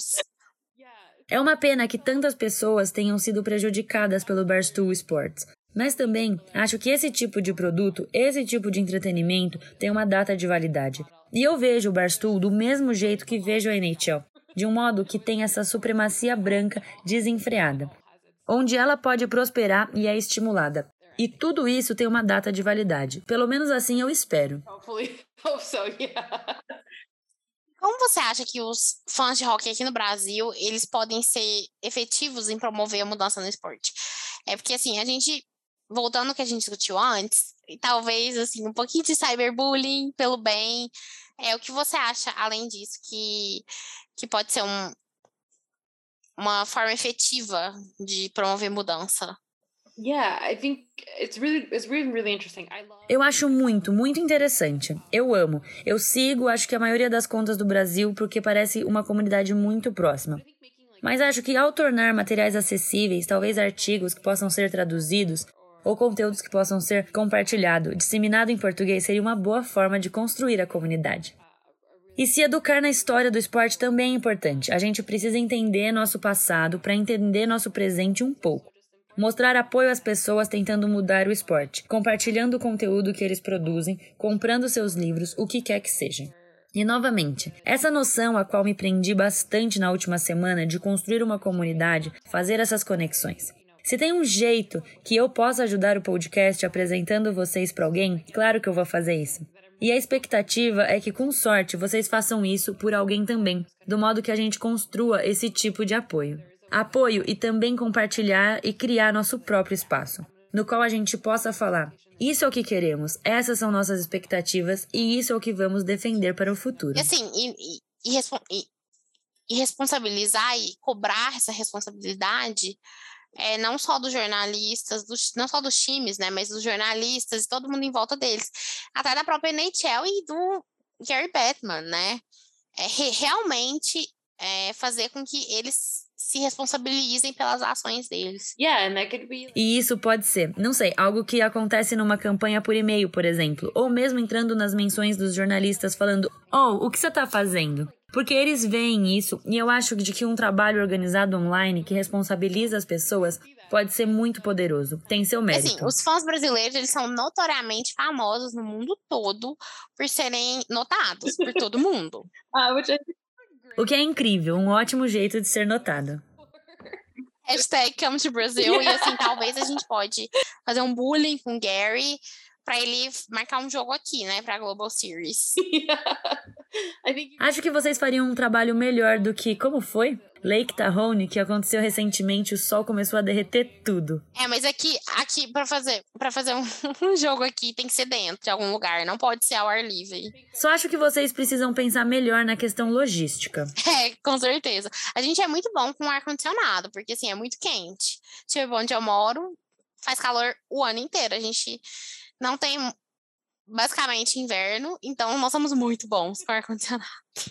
F: É uma pena que tantas pessoas tenham sido prejudicadas pelo Barstool Sports. Mas também acho que esse tipo de produto, esse tipo de entretenimento tem uma data de validade. E eu vejo o Barstool do mesmo jeito que vejo a N H L, de um modo que tem essa supremacia branca desenfreada, onde ela pode prosperar e é estimulada. E tudo isso tem uma data de validade. Pelo menos assim eu espero.
E: Hopefully, hope so, yeah.
D: Como você acha que os fãs de hóquei aqui no Brasil, eles podem ser efetivos em promover a mudança no esporte? É porque, assim, a gente... Voltando ao que a gente discutiu antes, e talvez, assim, um pouquinho de cyberbullying pelo bem. É, o que você acha, além disso, que, que pode ser um, uma forma efetiva de promover mudança?
E: Yeah, I think it's really, it's really, really interesting. I love...
F: Eu acho muito, muito interessante. Eu amo. Eu sigo, acho que a maioria das contas do Brasil, porque parece uma comunidade muito próxima. Mas acho que ao tornar materiais acessíveis, talvez artigos que possam ser traduzidos, ou conteúdos que possam ser compartilhados, disseminados em português, seria uma boa forma de construir a comunidade. E se educar na história do esporte também é importante. A gente precisa entender nosso passado para entender nosso presente um pouco. Mostrar apoio às pessoas tentando mudar o esporte, compartilhando o conteúdo que eles produzem, comprando seus livros, o que quer que seja. E, novamente, essa noção a qual me prendi bastante na última semana de construir uma comunidade, fazer essas conexões. Se tem um jeito que eu possa ajudar o podcast apresentando vocês para alguém, claro que eu vou fazer isso. E a expectativa é que, com sorte, vocês façam isso por alguém também, do modo que a gente construa esse tipo de apoio. Apoio e também compartilhar e criar nosso próprio espaço, no qual a gente possa falar: isso é o que queremos, essas são nossas expectativas e isso é o que vamos defender para o futuro.
D: E assim, e, e, e, respo- e, e responsabilizar e cobrar essa responsabilidade... É, não só dos jornalistas, dos, não só dos times, né, mas dos jornalistas e todo mundo em volta deles. Até da própria N H L e do Gary Bettman, né? É, re, realmente é, fazer com que eles se responsabilizem pelas ações deles.
E: Yeah, and that could be...
F: E isso pode ser, não sei, algo que acontece numa campanha por e-mail, por exemplo, ou mesmo entrando nas menções dos jornalistas falando: oh, o que você tá fazendo? Porque eles veem isso, e eu acho de que um trabalho organizado online que responsabiliza as pessoas pode ser muito poderoso, tem seu mérito.
D: Assim, os fãs brasileiros, eles são notoriamente famosos no mundo todo por serem notados por todo mundo.
E: Uh, which I...
F: O que é incrível, um ótimo jeito de ser notado.
D: Hashtag come to Brazil. Yeah. E assim, talvez a gente pode fazer um bullying com o Gary pra ele marcar um jogo aqui, né, pra Global Series.
E: Yeah. I think...
F: Acho que vocês fariam um trabalho melhor do que, como foi? Lake Tahoe, que aconteceu recentemente, o sol começou a derreter tudo.
D: É, mas aqui, aqui pra fazer, pra fazer um, um jogo aqui tem que ser dentro de algum lugar, não pode ser ao ar livre.
F: Só acho que vocês precisam pensar melhor na questão logística.
D: É, com certeza. A gente é muito bom com ar-condicionado, porque assim, é muito quente. Tipo, onde eu moro, faz calor o ano inteiro. A gente não tem basicamente inverno, então nós somos muito bons com ar-condicionado.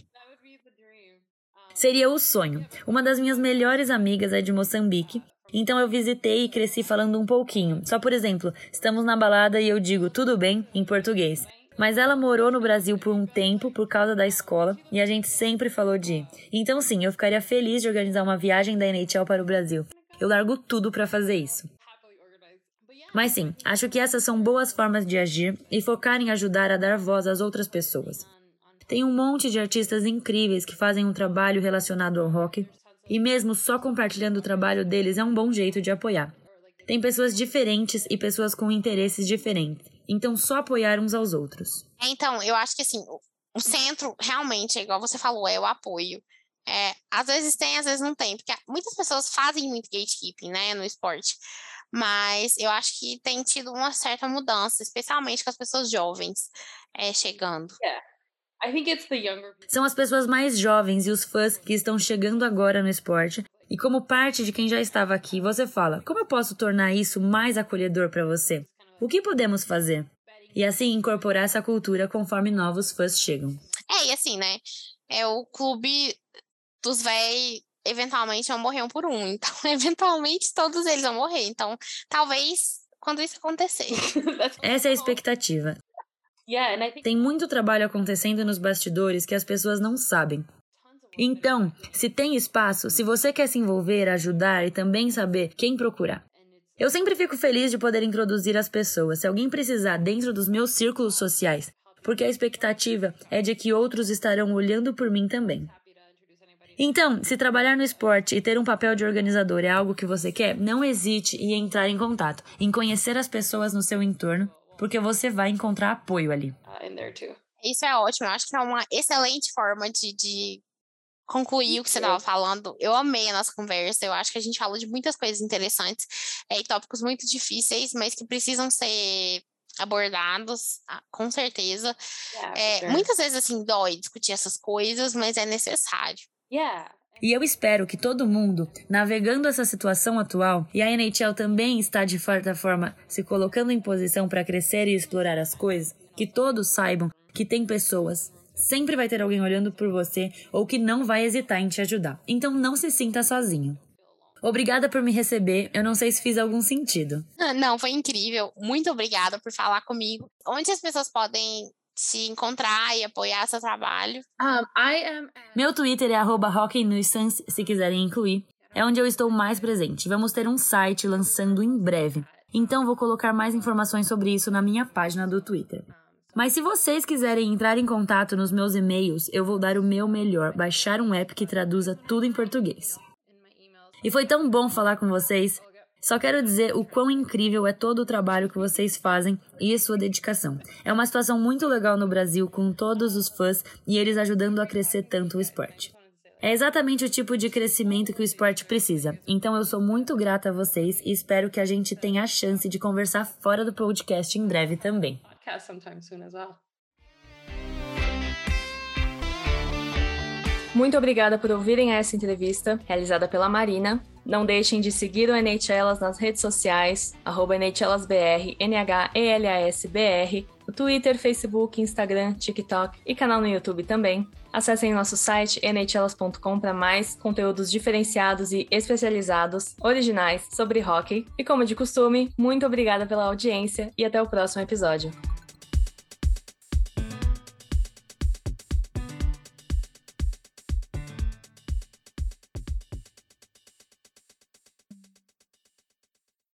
F: Seria o sonho. Uma das minhas melhores amigas é de Moçambique, então eu visitei e cresci falando um pouquinho. Só por exemplo, estamos na balada e eu digo tudo bem em português. Mas ela morou no Brasil por um tempo por causa da escola e a gente sempre falou de ir. Então sim, eu ficaria feliz de organizar uma viagem da N H L para o Brasil. Eu largo tudo para fazer isso. Mas sim, acho que essas são boas formas de agir e focar em ajudar a dar voz às outras pessoas. Tem um monte de artistas incríveis que fazem um trabalho relacionado ao rock, e mesmo só compartilhando o trabalho deles é um bom jeito de apoiar. Tem pessoas diferentes e pessoas com interesses diferentes, então só apoiar uns aos outros.
D: Então, eu acho que assim, o centro realmente, igual você falou, é o apoio. É, às vezes tem, às vezes não tem, porque muitas pessoas fazem muito gatekeeping, né, no esporte, mas eu acho que tem tido uma certa mudança, especialmente com as pessoas jovens é, chegando.
E: Yeah. I think it's the younger...
F: São as pessoas mais jovens e os fãs que estão chegando agora no esporte. E como parte de quem já estava aqui, você fala: como eu posso tornar isso mais acolhedor para você? O que podemos fazer? E assim incorporar essa cultura conforme novos fãs chegam.
D: É, e assim, né? É o clube dos véi eventualmente vão morrer um por um. Então, eventualmente, todos eles vão morrer. Então, talvez, quando isso acontecer.
F: Essa é a expectativa.
E: Yeah, and I think...
F: Tem muito trabalho acontecendo nos bastidores que as pessoas não sabem. Então, se tem espaço, se você quer se envolver, ajudar e também saber quem procurar. Eu sempre fico feliz de poder introduzir as pessoas, se alguém precisar, dentro dos meus círculos sociais, porque a expectativa é de que outros estarão olhando por mim também. Então, se trabalhar no esporte e ter um papel de organizador é algo que você quer, não hesite em entrar em contato, em conhecer as pessoas no seu entorno, porque você vai encontrar apoio ali.
D: Isso é ótimo, eu acho que é uma excelente forma de, de concluir o que você estava falando. Eu amei a nossa conversa, eu acho que a gente falou de muitas coisas interessantes, é, e tópicos muito difíceis, mas que precisam ser abordados, com certeza.
E: Yeah,
D: é,
E: sure.
D: Muitas vezes, assim, dói discutir essas coisas, mas é necessário.
E: Yeah.
F: E eu espero que todo mundo, navegando essa situação atual, e a N H L também está de certa forma se colocando em posição para crescer e explorar as coisas, que todos saibam que tem pessoas, sempre vai ter alguém olhando por você ou que não vai hesitar em te ajudar. Então não se sinta sozinho. Obrigada por me receber, eu não sei se fiz algum sentido.
D: Não, foi incrível. Muito obrigada por falar comigo. Onde as pessoas podem se encontrar e apoiar seu trabalho?
E: Um, I am...
F: Meu Twitter é arroba hockeynuisance, se quiserem incluir. É onde eu estou mais presente. Vamos ter um site lançando em breve. Então vou colocar mais informações sobre isso na minha página do Twitter. Mas se vocês quiserem entrar em contato nos meus e-mails, eu vou dar o meu melhor, baixar um app que traduza tudo em português. E foi tão bom falar com vocês. Só quero dizer o quão incrível é todo o trabalho que vocês fazem e a sua dedicação. É uma situação muito legal no Brasil, com todos os fãs e eles ajudando a crescer tanto o esporte. É exatamente o tipo de crescimento que o esporte precisa. Então eu sou muito grata a vocês e espero que a gente tenha a chance de conversar fora do podcast em breve também.
C: Muito obrigada por ouvirem essa entrevista, realizada pela Marina. Não deixem de seguir o N H Elas nas redes sociais, arroba N H Elas B R, N H E L A S B R, no Twitter, Facebook, Instagram, TikTok e canal no YouTube também. Acessem nosso site n h elas ponto com para mais conteúdos diferenciados e especializados, originais, sobre hóquei. E como de costume, muito obrigada pela audiência e até o próximo episódio.